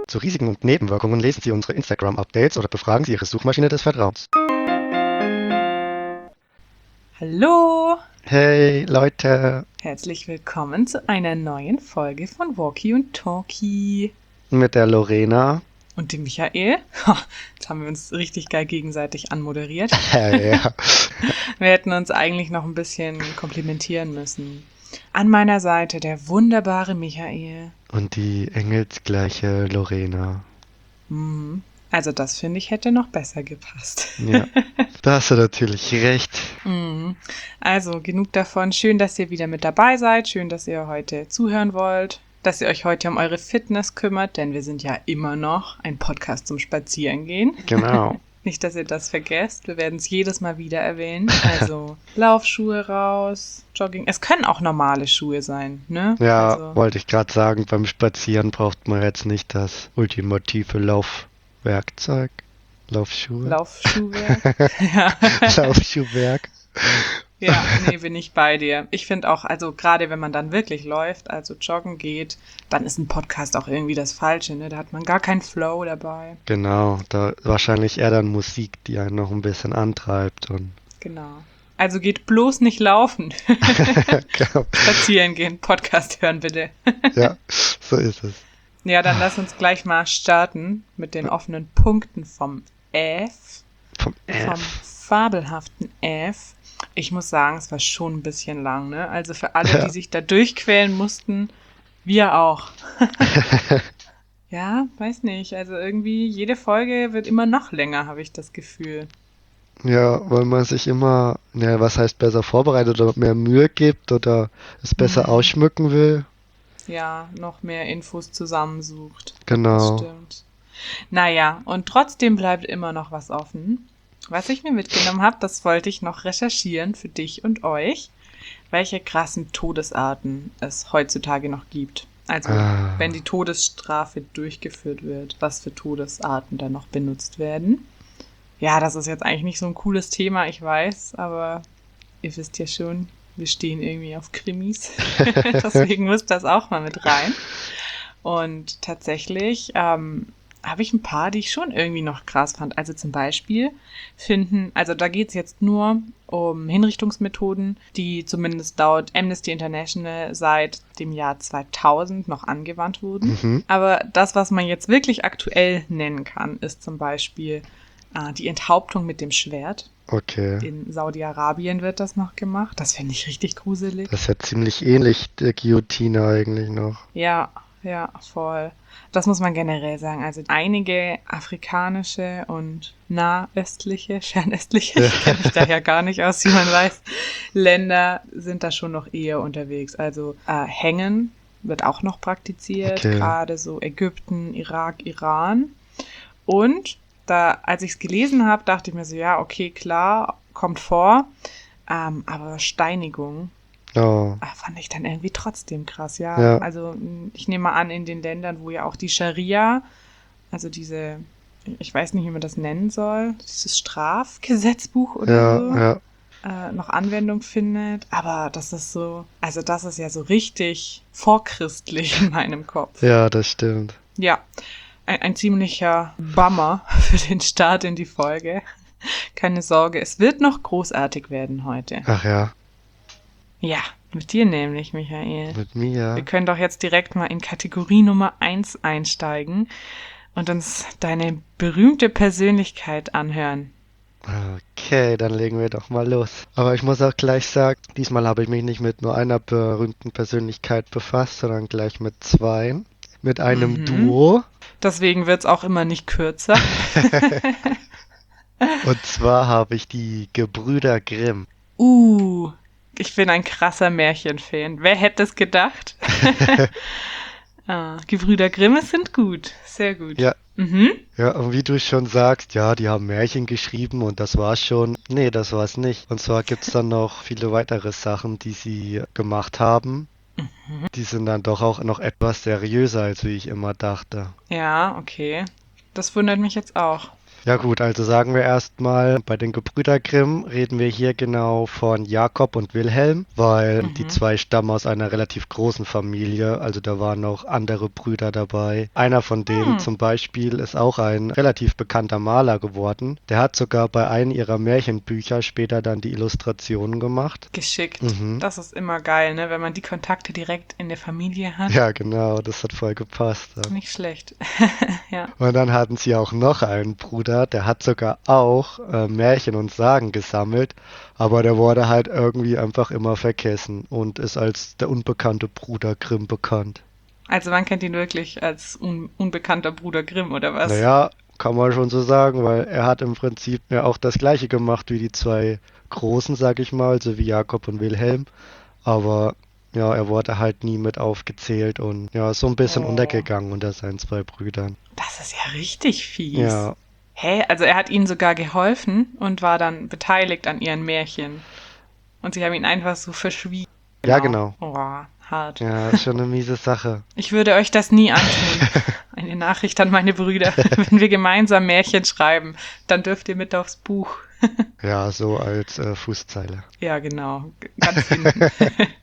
Zu Risiken und Nebenwirkungen lesen Sie unsere Instagram-Updates oder befragen Sie Ihre Suchmaschine des Vertrauens. Hallo, Hey Leute, herzlich willkommen zu einer neuen Folge von Walkie und Talkie. mit der Lorena. Und dem Michael. Jetzt haben wir uns richtig geil gegenseitig anmoderiert. Ja. Wir hätten uns eigentlich noch ein bisschen komplimentieren müssen. An meiner Seite der wunderbare Michael. Und die engelsgleiche Lorena. Also das finde ich hätte noch besser gepasst. Ja, da hast du natürlich recht. Also genug davon. Schön, dass ihr wieder mit dabei seid. Schön, dass ihr heute zuhören wollt. Dass ihr euch heute um eure Fitness kümmert, denn wir sind ja immer noch ein Podcast zum Spazierengehen. Genau. Nicht, dass ihr das vergesst. Wir werden es jedes Mal wieder erwähnen. Also Laufschuhe raus, Jogging. Es können auch normale Schuhe sein, ne? Ja, Also, wollte ich gerade sagen, beim Spazieren braucht man jetzt nicht das ultimative Laufwerkzeug. Laufschuhe. Laufschuhwerk. Ja. Laufschuhwerk. Ja, nee, bin ich bei dir. Ich finde auch, also gerade wenn man dann wirklich läuft, also joggen geht, dann ist ein Podcast auch irgendwie das Falsche, ne? Da hat man gar keinen Flow dabei. Genau, da wahrscheinlich eher dann Musik, die einen noch ein bisschen antreibt und Genau. Also geht bloß nicht laufen. genau. Spazieren gehen, Podcast hören bitte. Ja, so ist es. Ja, dann lass uns gleich mal starten mit den offenen Punkten vom F. Vom Vom fabelhaften F. Ich muss sagen, es war schon ein bisschen lang, ne? Also für alle, Ja. die sich da durchquälen mussten, wir auch. Ja, weiß nicht. Also irgendwie jede Folge wird immer noch länger, habe ich das Gefühl. Ja, weil man sich immer, ja, was heißt besser vorbereitet oder mehr Mühe gibt oder es besser ausschmücken will. Ja, noch mehr Infos zusammensucht. Das Genau. stimmt. Naja, und trotzdem bleibt immer noch was offen. Was ich mir mitgenommen habe, das wollte ich noch recherchieren für dich und euch, welche krassen Todesarten es heutzutage noch gibt. Also, wenn die Todesstrafe durchgeführt wird, was für Todesarten da noch benutzt werden. Ja, das ist jetzt eigentlich nicht so ein cooles Thema, ich weiß, aber ihr wisst ja schon, wir stehen irgendwie auf Krimis. Deswegen muss das auch mal mit rein. Und tatsächlich habe ich ein paar, die ich schon irgendwie noch krass fand. Also zum Beispiel also da geht es jetzt nur um Hinrichtungsmethoden, die zumindest laut Amnesty International seit dem Jahr 2000 noch angewandt wurden. Aber das, was man jetzt wirklich aktuell nennen kann, ist zum Beispiel die Enthauptung mit dem Schwert. Okay. In Saudi-Arabien wird das noch gemacht. Das finde ich richtig gruselig. Das ist ja ziemlich ähnlich der Guillotine eigentlich noch. Ja, voll. Das muss man generell sagen. Also einige afrikanische und nahöstliche, fernöstliche, ich kenne mich da ja gar nicht aus, wie man weiß, Länder sind da schon noch eher unterwegs. Also Hängen wird auch noch praktiziert, Okay. gerade so Ägypten, Irak, Iran. Und da, als ich es gelesen habe, dachte ich mir so, ja, okay, klar, kommt vor, aber Steinigung Oh, fand ich dann irgendwie trotzdem krass, ja. Ja. Also ich nehme mal an, in den Ländern, wo ja auch die Scharia, also diese, ich weiß nicht, wie man das nennen soll, dieses Strafgesetzbuch oder so, ja. noch Anwendung findet. Aber das ist so, also das ist ja so richtig vorchristlich in meinem Kopf. Ja, das stimmt. Ja, ein ziemlicher Bummer für den Start in die Folge. Keine Sorge, es wird noch großartig werden heute. Ach ja, Ja, mit dir nämlich, Michael. mit mir. Wir können doch jetzt direkt mal in Kategorie Nummer 1 einsteigen und uns deine berühmte Persönlichkeit anhören. Okay, dann legen wir doch mal los. Aber ich muss auch gleich sagen, diesmal habe ich mich nicht mit nur einer berühmten Persönlichkeit befasst, sondern gleich mit zwei. Mit einem Duo. Deswegen wird's auch immer nicht kürzer. Und zwar habe ich die Gebrüder Grimm. Ich bin ein krasser Märchenfan. Wer hätte es gedacht? Gebrüder Grimme sind gut. Sehr gut. Ja. Ja, und wie du schon sagst, ja, die haben Märchen geschrieben und das war's schon. Nee, das war's nicht. Und zwar gibt's dann noch viele weitere Sachen, die sie gemacht haben. Die sind dann doch auch noch etwas seriöser, als wie ich immer dachte. Ja, okay. Das wundert mich jetzt auch. Ja gut, also sagen wir erstmal, bei den Gebrüder Grimm reden wir hier genau von Jakob und Wilhelm, weil die Mhm. zwei stammen aus einer relativ großen Familie, also da waren noch andere Brüder dabei. Einer von denen Hm. zum Beispiel ist auch ein relativ bekannter Maler geworden. Der hat sogar bei einem ihrer Märchenbücher später dann die Illustrationen gemacht. Geschickt. Mhm. Das ist immer geil, ne? Wenn man die Kontakte direkt in der Familie hat. Ja, genau, das hat voll gepasst dann. Nicht schlecht. Ja. Und dann hatten sie auch noch einen Bruder, der hat sogar auch Märchen und Sagen gesammelt, aber der wurde halt irgendwie einfach immer vergessen und ist als der unbekannte Bruder Grimm bekannt. Also man kennt ihn wirklich als unbekannter Bruder Grimm, oder was? Naja, kann man schon so sagen, weil er hat im Prinzip ja auch das gleiche gemacht wie die zwei Großen, sag ich mal, so wie Jakob und Wilhelm, aber ja, er wurde halt nie mit aufgezählt und ja, ist so ein bisschen Oh, untergegangen unter seinen zwei Brüdern. das ist ja richtig fies. Ja, Hä? Also er hat ihnen sogar geholfen und war dann beteiligt an ihren Märchen. Und sie haben ihn einfach so verschwiegen. ja Genau. genau. Oh, hart. Ja, ist schon eine miese Sache. Ich würde euch das nie antun. Eine Nachricht an meine Brüder. Wenn wir gemeinsam Märchen schreiben, dann dürft ihr mit aufs Buch. Ja, so als Fußzeile. Ja, genau. Ganz hinten.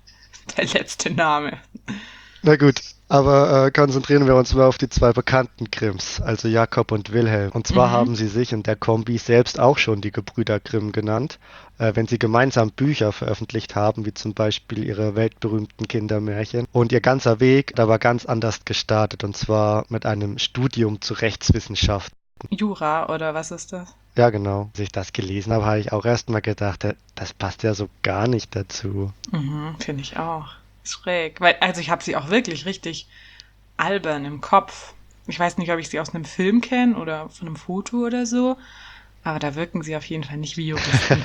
Der letzte Name. Na gut, aber konzentrieren wir uns mal auf die zwei bekannten Grimms, also Jakob und Wilhelm. Und zwar Mhm. haben sie sich in der Kombi selbst auch schon die Gebrüder Grimm genannt, wenn sie gemeinsam Bücher veröffentlicht haben, wie zum Beispiel ihre weltberühmten Kindermärchen. Und ihr ganzer Weg, da war ganz anders gestartet, und zwar mit einem Studium zu Rechtswissenschaft. Jura, oder was ist das? Ja, genau. Als ich das gelesen habe, habe ich auch erst mal gedacht, das passt ja so gar nicht dazu. Mhm, finde ich auch. Schräg. Weil, also ich habe sie auch wirklich richtig albern im Kopf. Ich weiß nicht, ob ich sie aus einem Film kenne oder von einem Foto oder so, aber da wirken sie auf jeden Fall nicht wie Juristen.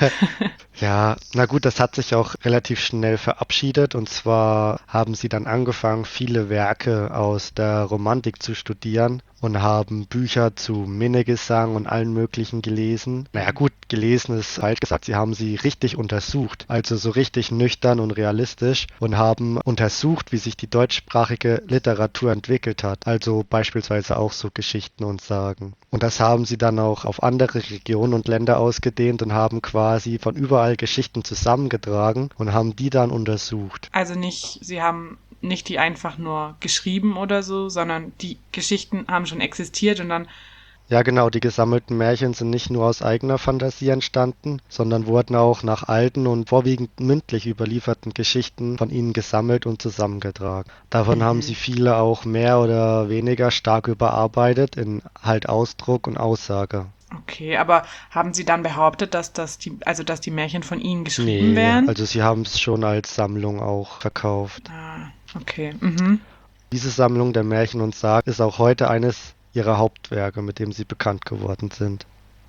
Ja, na gut, das hat sich auch relativ schnell verabschiedet, und zwar haben sie dann angefangen, viele Werke aus der Romantik zu studieren und haben Bücher zu Minnegesang und allen möglichen gelesen. Naja gut, gelesen ist falsch gesagt, sie haben sie richtig untersucht, also so richtig nüchtern und realistisch, und haben untersucht, wie sich die deutschsprachige Literatur entwickelt hat, also beispielsweise auch so Geschichten und Sagen. Und das haben sie dann auch auf andere Regionen und Länder ausgedehnt und haben quasi von überall Geschichten zusammengetragen und haben die dann untersucht. Also nicht, sie haben nicht die einfach nur geschrieben oder so, sondern die Geschichten haben schon existiert und dann, Ja, genau, die gesammelten Märchen sind nicht nur aus eigener Fantasie entstanden, sondern wurden auch nach alten und vorwiegend mündlich überlieferten Geschichten von ihnen gesammelt und zusammengetragen. Davon haben mhm. sie viele auch mehr oder weniger stark überarbeitet in halt Ausdruck und Aussage. Okay, aber haben sie dann behauptet, dass die Märchen von ihnen geschrieben Nee, wären? also sie haben es schon als Sammlung auch verkauft. Ah, okay. Mhm. Diese Sammlung der Märchen und Sagen ist auch heute eines ihrer Hauptwerke, mit dem sie bekannt geworden sind.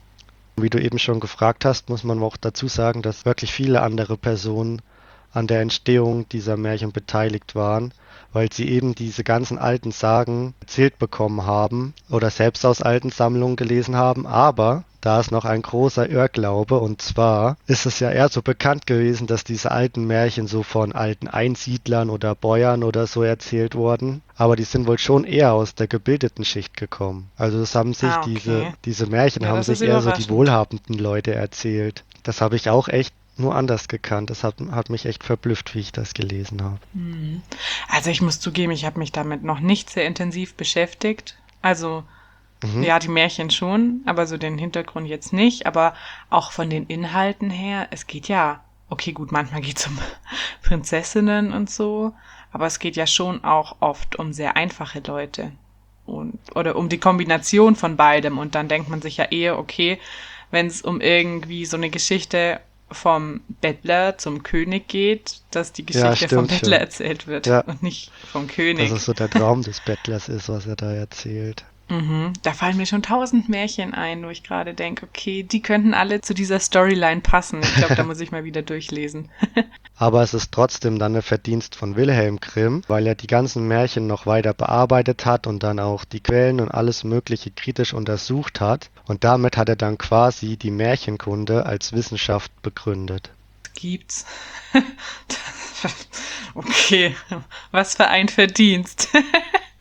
Wie du eben schon gefragt hast, muss man auch dazu sagen, dass wirklich viele andere Personen an der Entstehung dieser Märchen beteiligt waren, weil sie eben diese ganzen alten Sagen erzählt bekommen haben oder selbst aus alten Sammlungen gelesen haben. Aber da ist noch ein großer Irrglaube, und zwar ist es ja eher so bekannt gewesen, dass diese alten Märchen so von alten Einsiedlern oder Bäuern oder so erzählt wurden. Aber die sind wohl schon eher aus der gebildeten Schicht gekommen. Also es haben sich Ah, okay. diese Märchen Ja, haben das ist sich eher so die überraschend. wohlhabenden Leute erzählt. Das habe ich auch echt nur anders gekannt. Das hat mich echt verblüfft, wie ich das gelesen habe. Mhm. Also ich muss zugeben, ich habe mich damit noch nicht sehr intensiv beschäftigt. Also Mhm. ja, die Märchen schon, aber so den Hintergrund jetzt nicht. Aber auch von den Inhalten her, es geht ja, okay, gut, manchmal geht es um Prinzessinnen und so, aber es geht ja schon auch oft um sehr einfache Leute. Oder um die Kombination von beidem. Und dann denkt man sich ja eher, okay, wenn es um irgendwie so eine Geschichte vom Bettler zum König geht, dass die Ja, Geschichte vom stimmt Bettler schon. erzählt wird Ja, und nicht vom dass König. es so der Traum des Bettlers ist, was er da erzählt. Mhm. Da fallen mir schon tausend Märchen ein, wo ich gerade denke, okay, die könnten alle zu dieser Storyline passen. Ich glaube, da muss ich mal wieder durchlesen. Aber es ist trotzdem dann ein Verdienst von Wilhelm Grimm, weil er die ganzen Märchen noch weiter bearbeitet hat und dann auch die Quellen und alles Mögliche kritisch untersucht hat. Und damit hat er dann quasi die Märchenkunde als Wissenschaft begründet. Gibt's. Okay, was für ein Verdienst.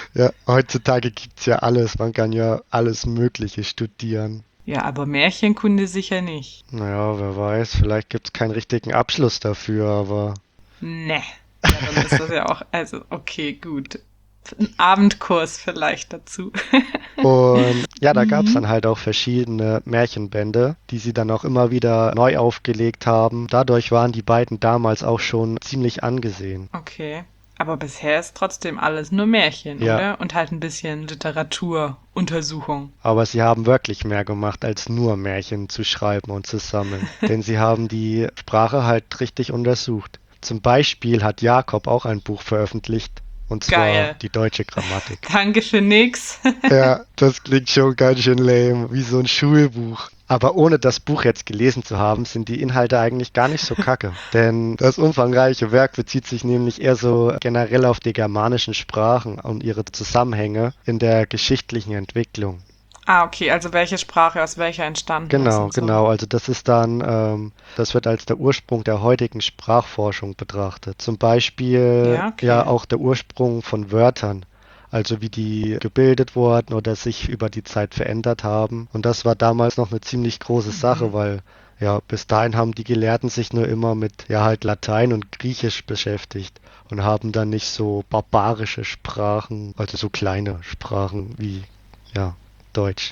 Ja, heutzutage gibt's ja alles. Man kann ja alles Mögliche studieren. Ja, aber Märchenkunde sicher nicht. Naja, wer weiß, vielleicht gibt's keinen richtigen Abschluss dafür, aber Ne. Ja, dann ist das ja auch, also okay, gut. Ein Abendkurs vielleicht dazu. und ja, da gab's Mhm. dann halt auch verschiedene Märchenbände, die sie dann auch immer wieder neu aufgelegt haben. Dadurch waren die beiden damals auch schon ziemlich angesehen. Okay. Aber bisher ist trotzdem alles nur Märchen, Ja, oder? Und halt ein bisschen Literaturuntersuchung. aber sie haben wirklich mehr gemacht, als nur Märchen zu schreiben und zu sammeln. Denn sie haben die Sprache halt richtig untersucht. Zum Beispiel hat Jakob auch ein Buch veröffentlicht, und zwar Geil. die deutsche Grammatik. Danke für nix. Ja, das klingt schon ganz schön lame, wie so ein Schulbuch. Aber ohne das Buch jetzt gelesen zu haben, sind die Inhalte eigentlich gar nicht so kacke. Denn das umfangreiche Werk bezieht sich nämlich eher so generell auf die germanischen Sprachen und ihre Zusammenhänge in der geschichtlichen Entwicklung. Ah, okay, also welche Sprache aus welcher entstanden ist Genau, und so. genau. Also das ist dann, das wird als der Ursprung der heutigen Sprachforschung betrachtet. Zum Beispiel Ja, ja okay. auch der Ursprung von Wörtern. Also wie die gebildet wurden oder sich über die Zeit verändert haben. Und das war damals noch eine ziemlich große Sache, Mhm. weil ja bis dahin haben die Gelehrten sich nur immer mit ja halt Latein und Griechisch beschäftigt und haben dann nicht so barbarische Sprachen, also so kleine Sprachen wie ja Deutsch.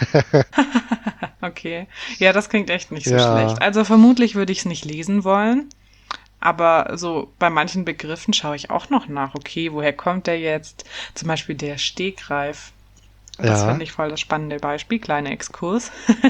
Okay. Ja, das klingt echt nicht so schlecht. Ja, Also vermutlich würde ich es nicht lesen wollen, aber so bei manchen Begriffen schaue ich auch noch nach. Okay, woher kommt der jetzt? Zum Beispiel der Stegreif. Das ja, finde ich voll das spannende Beispiel, kleiner Exkurs,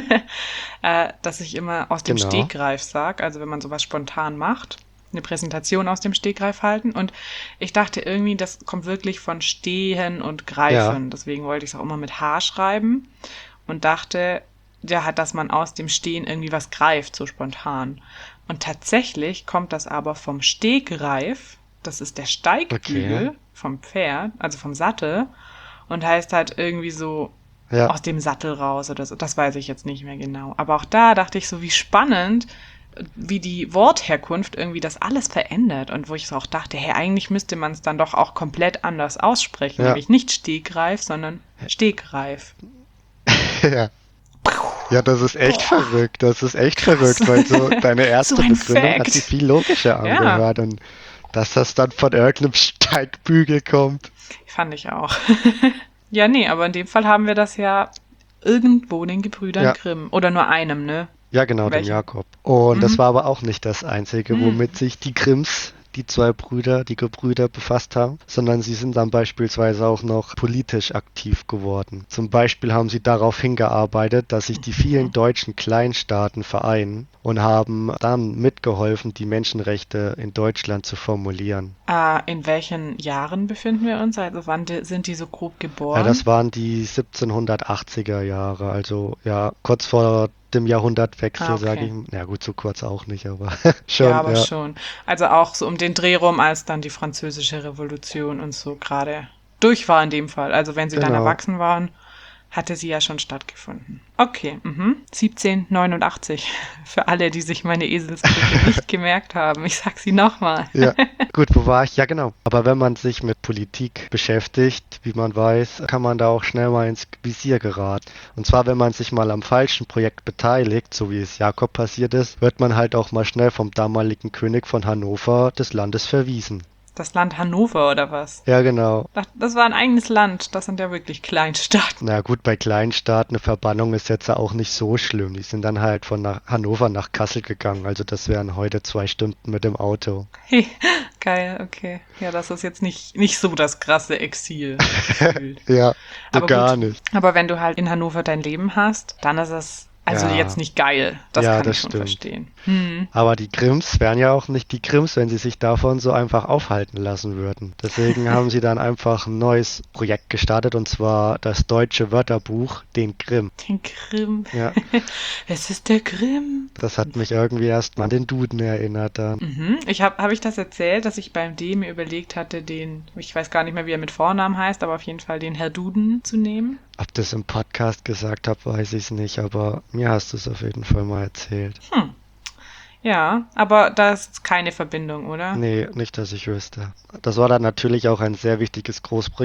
dass ich immer aus dem genau. Stegreif sage, also wenn man sowas spontan macht, eine Präsentation aus dem Stegreif halten. Und ich dachte irgendwie, das kommt wirklich von Stehen und Ja, Greifen. Deswegen wollte ich es auch immer mit H schreiben und dachte, ja, dass man aus dem Stehen irgendwie was greift, so spontan. Und tatsächlich kommt das aber vom Stegreif, das ist der okay. Steigbügel vom Pferd, also vom Sattel, und heißt halt irgendwie so Ja, aus dem Sattel raus oder so. Das weiß ich jetzt nicht mehr genau. Aber auch da dachte ich so, wie spannend, wie die Wortherkunft irgendwie das alles verändert. Und wo ich so auch dachte, hey, eigentlich müsste man es dann doch auch komplett anders aussprechen. ja, Nämlich nicht Stegreif, sondern Stegreif. ja. Ja, das ist echt Boah, verrückt. Das ist echt krass. verrückt, weil so deine So erste ein Begründung hat sich Fact. viel logischer Ja, angehört und dass das dann von irgendeinem Steigbügel kommt. fand ich auch. Ja, nee, aber in dem Fall haben wir das ja irgendwo den Gebrüdern Ja, Grimm. Oder nur einem, ne? ja, genau, dem Welchen? Jakob. Und das Mhm. war aber auch nicht das Einzige, womit Mhm. sich die Grimms, die zwei Brüder, die Gebrüder befasst haben, sondern sie sind dann beispielsweise auch noch politisch aktiv geworden. Zum Beispiel haben sie darauf hingearbeitet, dass sich die vielen Mhm. deutschen Kleinstaaten vereinen und haben dann mitgeholfen, die Menschenrechte in Deutschland zu formulieren. In welchen Jahren befinden wir uns? Also wann sind die so grob Das geboren? waren die 1780er Jahre, also ja, kurz vor dem Ah, Jahrhundertwechsel, sage okay. ich. Na gut, so kurz auch nicht, aber Ja, schon, aber ja, schon. Also auch so um den Dreh rum, als dann die Französische Revolution und so gerade durch war in dem Fall. Also wenn sie dann genau. erwachsen waren, hatte sie ja schon stattgefunden. Okay, 1789. Für alle, die sich meine Eselsbrücke nicht gemerkt haben. Ich sag sie nochmal. Ja, gut, wo war ich? Ja, genau. Aber wenn man sich mit Politik beschäftigt, wie man weiß, kann man da auch schnell mal ins Visier geraten. Und zwar, wenn man sich mal am falschen Projekt beteiligt, so wie es Jakob passiert ist, wird man halt auch mal schnell vom damaligen König von Hannover des Landes verwiesen. Das Land Hannover oder was? Ja, genau. Das war ein eigenes Land. Das sind ja wirklich Kleinstaaten. Na gut, bei Kleinstaaten eine Verbannung ist jetzt auch nicht so schlimm. Die sind dann halt von Hannover nach Kassel gegangen. Also das wären heute 2 Stunden mit dem Auto. Hey, geil, okay. Ja, das ist jetzt nicht so das krasse Exil gefühlt. Ja, so Aber gar gut. nicht. Aber wenn du halt in Hannover dein Leben hast, dann ist es also jetzt Ja, nicht geil. Das ja, kann das ich schon stimmt. verstehen. Hm. Aber die Grimms wären ja auch nicht die Grimms, wenn sie sich davon so einfach aufhalten lassen würden. Deswegen haben sie dann einfach ein neues Projekt gestartet, und zwar das deutsche Wörterbuch, den Grimm. Den Grimm. Ja, Es ist der Grimm. das hat mich irgendwie erst mal an den Duden erinnert dann. Mhm. Hab ich das erzählt, dass ich beim D mir überlegt hatte, ich weiß gar nicht mehr, wie er mit Vornamen heißt, aber auf jeden Fall den Herr Duden zu nehmen? Ob das im Podcast gesagt habe, weiß ich nicht, aber mir hast du es auf jeden Fall mal erzählt. Hm. Ja, aber da ist keine Verbindung, oder? Nee, nicht, dass ich wüsste. Das war dann natürlich auch ein sehr wichtiges Großprojekt.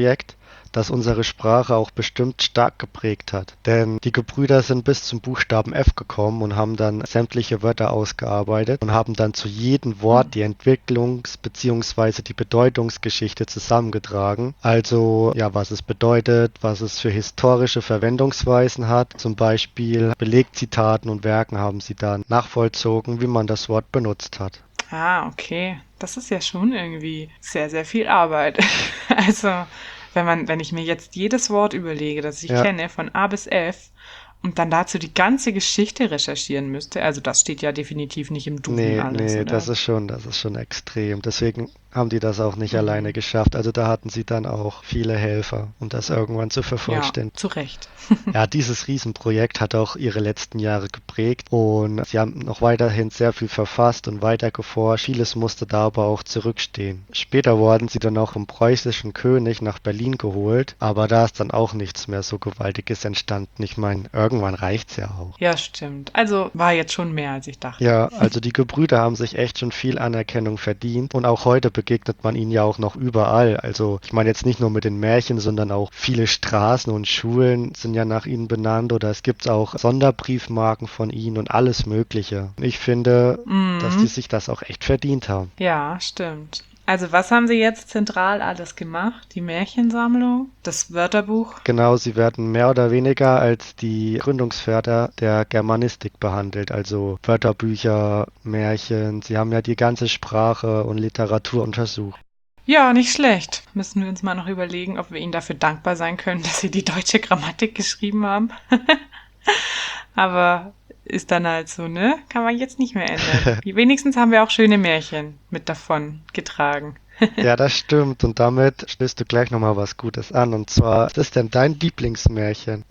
das unsere Sprache auch bestimmt stark geprägt hat. Denn die Gebrüder sind bis zum Buchstaben F gekommen und haben dann sämtliche Wörter ausgearbeitet und haben dann zu jedem Wort die Entwicklungs- bzw. die Bedeutungsgeschichte zusammengetragen. Also ja, was es bedeutet, was es für historische Verwendungsweisen hat. Zum Beispiel Belegzitaten und Werken haben sie dann nachvollzogen, wie man das Wort benutzt hat. Ah, okay. Das ist ja schon irgendwie sehr, sehr viel Arbeit. Also, wenn ich mir jetzt jedes Wort überlege, das ich Ja, kenne, von A bis F, und dann dazu die ganze Geschichte recherchieren müsste, also das steht ja definitiv nicht im Duden alles, nee, oder? das ist schon extrem. Deswegen haben die das auch nicht alleine Mhm. geschafft. Also da hatten sie dann auch viele Helfer, um das irgendwann zu Ja, vervollständigen. zu Recht. Ja, dieses Riesenprojekt hat auch ihre letzten Jahre geprägt und sie haben noch weiterhin sehr viel verfasst und weiter geforscht. Vieles musste da aber auch zurückstehen. Später wurden sie dann auch vom preußischen König nach Berlin geholt, aber da ist dann auch nichts mehr so Gewaltiges entstanden. Ich meine, irgendwann reicht's ja auch. Ja, stimmt. Also war jetzt schon mehr, als ich dachte. Ja, also die Gebrüder haben sich echt schon viel Anerkennung verdient und auch heute begegnet man ihnen ja auch noch überall. Also ich meine jetzt nicht nur mit den Märchen, sondern auch viele Straßen und Schulen sind ja nach ihnen benannt oder es gibt auch Sonderbriefmarken von ihnen und alles Mögliche. Ich finde, dass die Mhm. sich das auch echt verdient haben. Ja, stimmt. Also was haben Sie jetzt zentral alles gemacht? Die Märchensammlung, das Wörterbuch? Genau, sie werden mehr oder weniger als die Gründungsväter der Germanistik behandelt, also Wörterbücher, Märchen. Sie haben ja die ganze Sprache und Literatur untersucht. Ja, nicht schlecht. Müssen wir uns mal noch überlegen, ob wir Ihnen dafür dankbar sein können, dass Sie die deutsche Grammatik geschrieben haben. Aber ist dann halt so, ne? Kann man jetzt nicht mehr ändern. Wenigstens haben wir auch schöne Märchen mit davon getragen. Ja, das stimmt. Und damit stößt du gleich nochmal was Gutes an. Und zwar, was ist denn dein Lieblingsmärchen?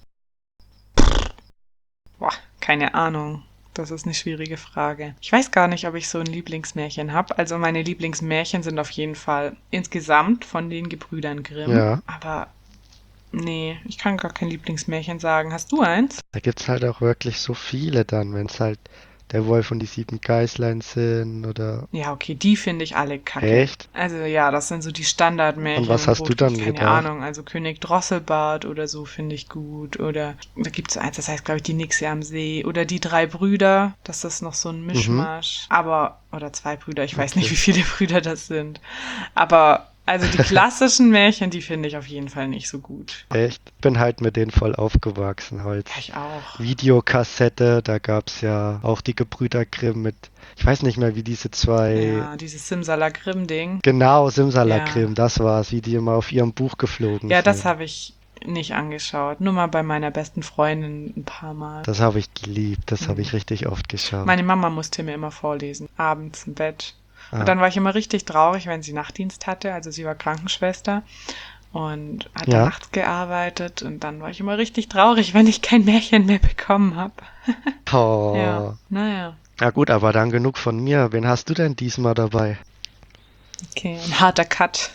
Boah, keine Ahnung. Das ist eine schwierige Frage. Ich weiß gar nicht, ob ich so ein Lieblingsmärchen habe. Also meine Lieblingsmärchen sind auf jeden Fall insgesamt von den Gebrüdern Grimm. Ja, Aber nee, ich kann gar kein Lieblingsmärchen sagen. Hast du eins? da gibt's halt auch wirklich so viele dann, wenn es halt der Wolf und die sieben Geißlein sind oder Ja, okay, die finde ich alle kacke. echt? Also ja, das sind so die Und Standardmärchen was und hast du Rotfuß, dann keine gedacht? Ahnung. Also König Drosselbart oder so finde ich gut. Oder da gibt es eins, das heißt, glaube ich, die Nixe am See. Oder die drei Brüder, das ist noch so ein Mhm, Mischmasch. Aber, oder zwei Brüder, ich weiß nicht, okay. wie viele Brüder das sind. Aber, also die klassischen Märchen, die finde ich auf jeden Fall nicht so gut. Echt? Bin halt mit denen voll aufgewachsen. Ja, Als ich auch. Videokassette, da gab's ja auch die Gebrüder Grimm mit, ich weiß nicht mehr, wie diese zwei, Ja, dieses Simsalakrim-Ding. genau, Ja. Simsalakrim, das war's, wie die immer auf ihrem Buch geflogen Ja, das sind. habe ich nicht angeschaut. Nur mal bei meiner besten Freundin ein paar Mal. Das habe ich geliebt, das habe Hm. ich richtig oft geschaut. Meine Mama musste mir immer vorlesen, abends im Bett. Und Ah, dann war ich immer richtig traurig, wenn sie Nachtdienst hatte. Also sie war Krankenschwester und hat dann ja. nachts gearbeitet. Und dann war ich immer richtig traurig, wenn ich kein Märchen mehr bekommen habe. Ja, Oh. naja. Ja gut, aber dann genug von mir. Wen hast du denn diesmal dabei? Okay, ein harter Cut.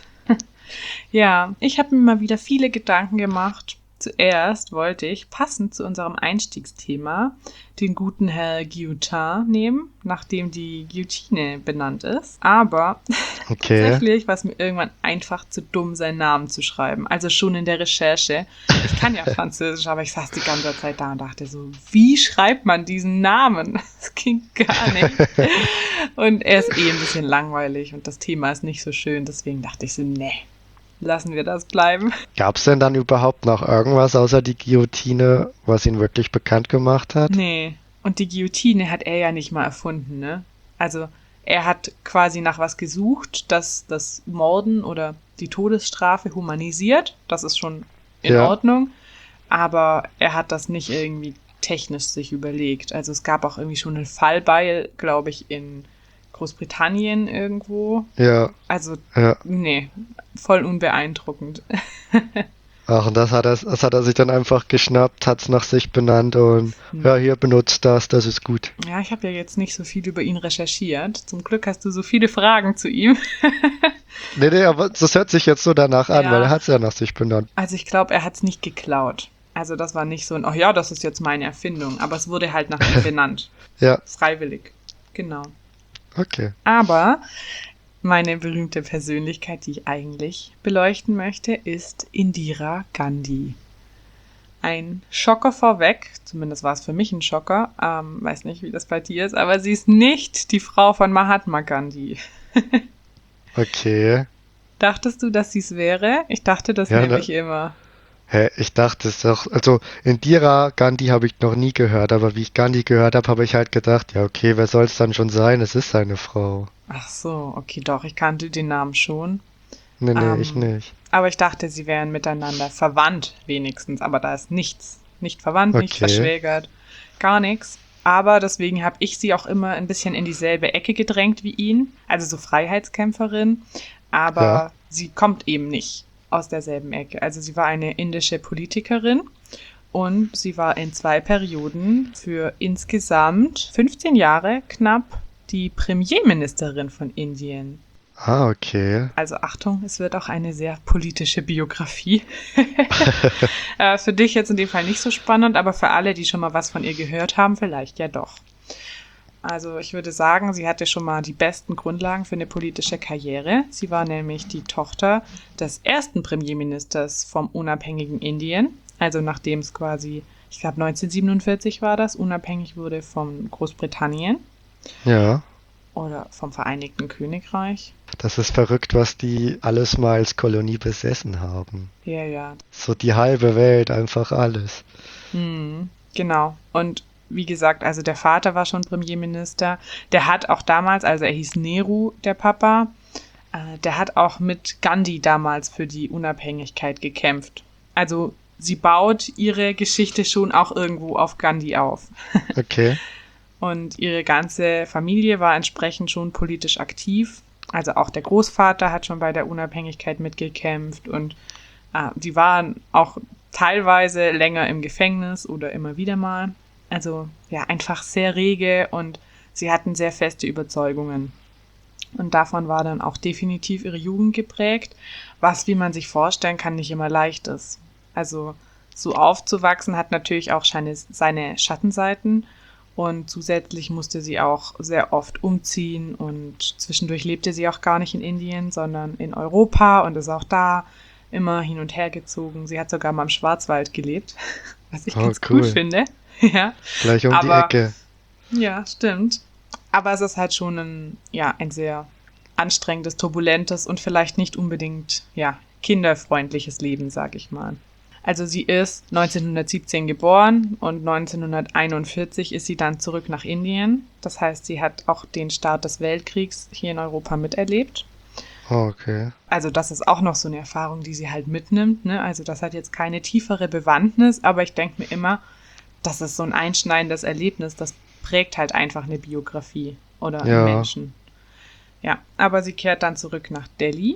Ja, ich habe mir mal wieder viele Gedanken gemacht. Zuerst wollte ich, passend zu unserem Einstiegsthema, den guten Herr Guillotin nehmen, nachdem die Guillotine benannt ist. Aber Okay. tatsächlich war es mir irgendwann einfach zu dumm, seinen Namen zu schreiben. Also schon in der Recherche. Ich kann ja Französisch, aber ich saß die ganze Zeit da und dachte so, wie schreibt man diesen Namen? Das ging gar nicht. Und er ist eh ein bisschen langweilig und das Thema ist nicht so schön. Deswegen dachte ich so, nee, lassen wir das bleiben. Gab's denn dann überhaupt noch irgendwas außer die Guillotine, was ihn wirklich bekannt gemacht hat? Nee. Und die Guillotine hat er ja nicht mal erfunden, ne? Also er hat quasi nach was gesucht, das das Morden oder die Todesstrafe humanisiert. Das ist schon in Ja, Ordnung. Aber er hat das nicht irgendwie technisch sich überlegt. Also es gab auch irgendwie schon ein Fallbeil, glaube ich, in Großbritannien irgendwo. ja, Also, ja. nee, voll unbeeindruckend. Ach, und das hat er sich dann einfach geschnappt, hat's nach sich benannt und ja, hier benutzt das, das ist gut. Ja, ich habe ja jetzt nicht so viel über ihn recherchiert. Zum Glück hast du so viele Fragen zu ihm. Nee, aber das hört sich jetzt so danach an, weil er Ja, hat's ja nach sich benannt. also ich glaube, er hat es nicht geklaut. Also das war nicht so ein, ach ja, das ist jetzt meine Erfindung. Aber es wurde halt nach ihm benannt. Ja, Freiwillig. Genau. okay. Aber Meine berühmte Persönlichkeit, die ich eigentlich beleuchten möchte, ist Indira Gandhi. Ein Schocker vorweg, zumindest war es für mich ein Schocker, weiß nicht, wie das bei dir ist, aber sie ist nicht die Frau von Mahatma Gandhi. Okay. Dachtest du, dass sie es wäre? Ich dachte das Ja, nämlich immer. hä, ich dachte es doch, also Indira Gandhi habe ich noch nie gehört, aber wie ich Gandhi gehört habe, habe ich halt gedacht, ja okay, wer soll es dann schon sein? Es ist seine Frau. Ach so, okay, doch, ich kannte den Namen schon. Nee, ich Ähm, nicht. aber ich dachte, sie wären miteinander verwandt, wenigstens. Aber da ist nichts. Nicht verwandt, nicht Okay, verschwägert, gar nichts. Aber deswegen habe ich sie auch immer ein bisschen in dieselbe Ecke gedrängt wie ihn. Also so Freiheitskämpferin. ja. Aber sie kommt eben nicht aus derselben Ecke. Also sie war eine indische Politikerin und sie war in 2 Perioden für insgesamt 15 Jahre knapp die Premierministerin von Indien. Ah, okay. Also Achtung, es wird auch eine sehr politische Biografie. Für dich jetzt in dem Fall nicht so spannend, aber für alle, die schon mal was von ihr gehört haben, vielleicht ja doch. Also ich würde sagen, sie hatte schon mal die besten Grundlagen für eine politische Karriere. Sie war nämlich die Tochter des ersten Premierministers vom unabhängigen Indien. Also nachdem es quasi, ich glaube 1947 war das, unabhängig wurde von Großbritannien Ja, oder vom Vereinigten Königreich. das ist verrückt, was die alles mal als Kolonie besessen haben. Ja, ja. So die halbe Welt, einfach alles. Genau. Und wie gesagt, also der Vater war schon Premierminister. Der hat auch damals, also er hieß Nehru, der Papa, der hat auch mit Gandhi damals für die Unabhängigkeit gekämpft. Also sie baut ihre Geschichte schon auch irgendwo auf Gandhi auf. Okay. Und ihre ganze Familie war entsprechend schon politisch aktiv. Also auch der Großvater hat schon bei der Unabhängigkeit mitgekämpft und die waren auch teilweise länger im Gefängnis oder immer wieder mal. Also ja, einfach sehr rege und sie hatten sehr feste Überzeugungen. Und davon war dann auch definitiv ihre Jugend geprägt, was, wie man sich vorstellen kann, nicht immer leicht ist. Also so aufzuwachsen hat natürlich auch seine Schattenseiten und zusätzlich musste sie auch sehr oft umziehen und zwischendurch lebte sie auch gar nicht in Indien, sondern in Europa und ist auch da immer hin und her gezogen. Sie hat sogar mal im Schwarzwald gelebt, was ich Oh, ganz cool cool. finde. Ja, Gleich um die aber Ecke. ja, stimmt. Aber es ist halt schon ein sehr anstrengendes, turbulentes und vielleicht nicht unbedingt, ja, kinderfreundliches Leben, sag ich mal. Also sie ist 1917 geboren und 1941 ist sie dann zurück nach Indien. Das heißt, sie hat auch den Start des Weltkriegs hier in Europa miterlebt. Oh, okay. Also das ist auch noch so eine Erfahrung, die sie halt mitnimmt, ne? Also das hat jetzt keine tiefere Bewandtnis, aber ich denke mir immer, das ist so ein einschneidendes Erlebnis, das prägt halt einfach eine Biografie oder einen Ja. Menschen. Ja, aber sie kehrt dann zurück nach Delhi.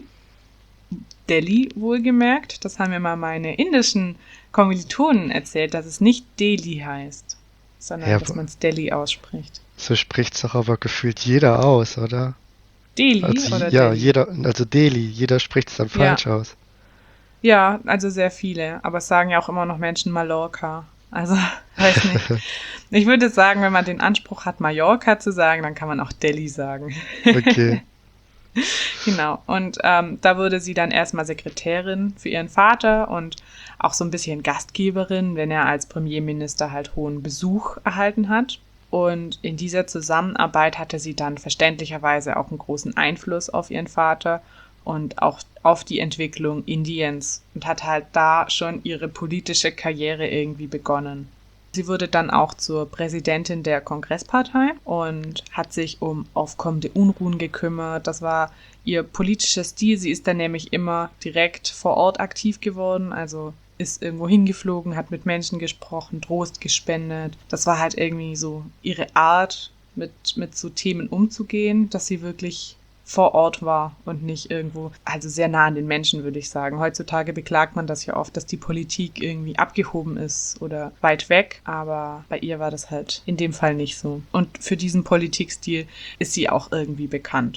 Delhi wohlgemerkt, das haben mir mal meine indischen Kommilitonen erzählt, dass es nicht Delhi heißt, sondern Ja, dass man es Delhi ausspricht. so spricht's doch aber gefühlt jeder aus, oder? Delhi Also, oder ja, Delhi? jeder, also Delhi, jeder spricht's dann Ja, falsch aus. ja, also sehr viele. Aber es sagen ja auch immer noch Menschen Mallorca. Also, weiß nicht. Ich würde sagen, wenn man den Anspruch hat, Mallorca zu sagen, dann kann man auch Delhi sagen. Okay. Genau. Und da wurde sie dann erstmal Sekretärin für ihren Vater und auch so ein bisschen Gastgeberin, wenn er als Premierminister halt hohen Besuch erhalten hat. Und in dieser Zusammenarbeit hatte sie dann verständlicherweise auch einen großen Einfluss auf ihren Vater und auch auf die Entwicklung Indiens und hat halt da schon ihre politische Karriere irgendwie begonnen. Sie wurde dann auch zur Präsidentin der Kongresspartei und hat sich um aufkommende Unruhen gekümmert. Das war ihr politischer Stil. Sie ist dann nämlich immer direkt vor Ort aktiv geworden, also ist irgendwo hingeflogen, hat mit Menschen gesprochen, Trost gespendet. Das war halt irgendwie so ihre Art, mit so Themen umzugehen, dass sie wirklich vor Ort war und nicht irgendwo, also sehr nah an den Menschen, würde ich sagen. Heutzutage beklagt man das ja oft, dass die Politik irgendwie abgehoben ist oder weit weg, aber bei ihr war das halt in dem Fall nicht so. Und für diesen Politikstil ist sie auch irgendwie bekannt.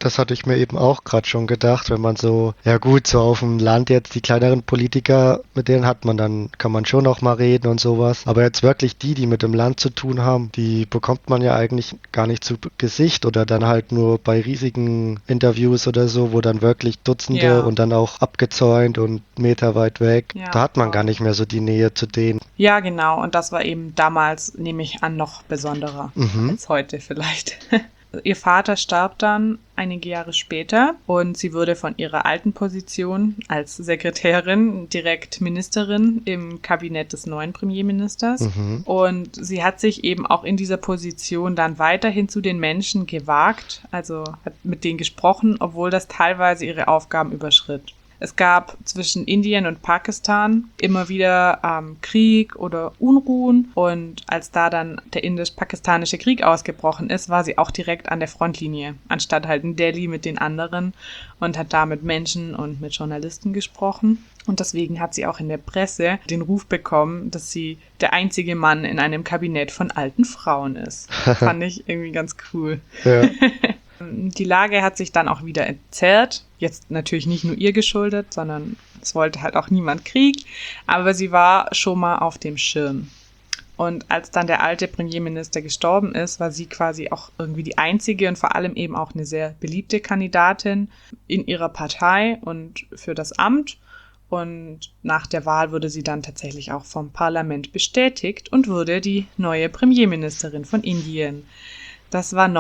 Das hatte ich mir eben auch gerade schon gedacht, wenn man so, ja gut, so auf dem Land jetzt die kleineren Politiker, mit denen kann man schon noch mal reden und sowas. Aber jetzt wirklich die mit dem Land zu tun haben, die bekommt man ja eigentlich gar nicht zu Gesicht oder dann halt nur bei riesigen Interviews oder so, wo dann wirklich Dutzende und dann auch abgezäunt und Meter weit weg. Ja, Da hat man voll. gar nicht mehr so die Nähe zu denen. Ja, genau. Und das war eben damals, nehme ich an, noch besonderer Mhm. als heute vielleicht. Ihr Vater starb dann einige Jahre später und sie wurde von ihrer alten Position als Sekretärin direkt Ministerin im Kabinett des neuen Premierministers. Mhm. Und sie hat sich eben auch in dieser Position dann weiterhin zu den Menschen gewagt, also hat mit denen gesprochen, obwohl das teilweise ihre Aufgaben überschritt. Es gab zwischen Indien und Pakistan immer wieder Krieg oder Unruhen und als da dann der indisch-pakistanische Krieg ausgebrochen ist, war sie auch direkt an der Frontlinie, anstatt halt in Delhi mit den anderen und hat da mit Menschen und mit Journalisten gesprochen. Und deswegen hat sie auch in der Presse den Ruf bekommen, dass sie der einzige Mann in einem Kabinett von alten Frauen ist. Fand ich irgendwie ganz cool. Ja. Die Lage hat sich dann auch wieder entzerrt. Jetzt natürlich nicht nur ihr geschuldet, sondern es wollte halt auch niemand Krieg. Aber sie war schon mal auf dem Schirm. Und als dann der alte Premierminister gestorben ist, war sie quasi auch irgendwie die einzige und vor allem eben auch eine sehr beliebte Kandidatin in ihrer Partei und für das Amt. Und nach der Wahl wurde sie dann tatsächlich auch vom Parlament bestätigt und wurde die neue Premierministerin von Indien. Das war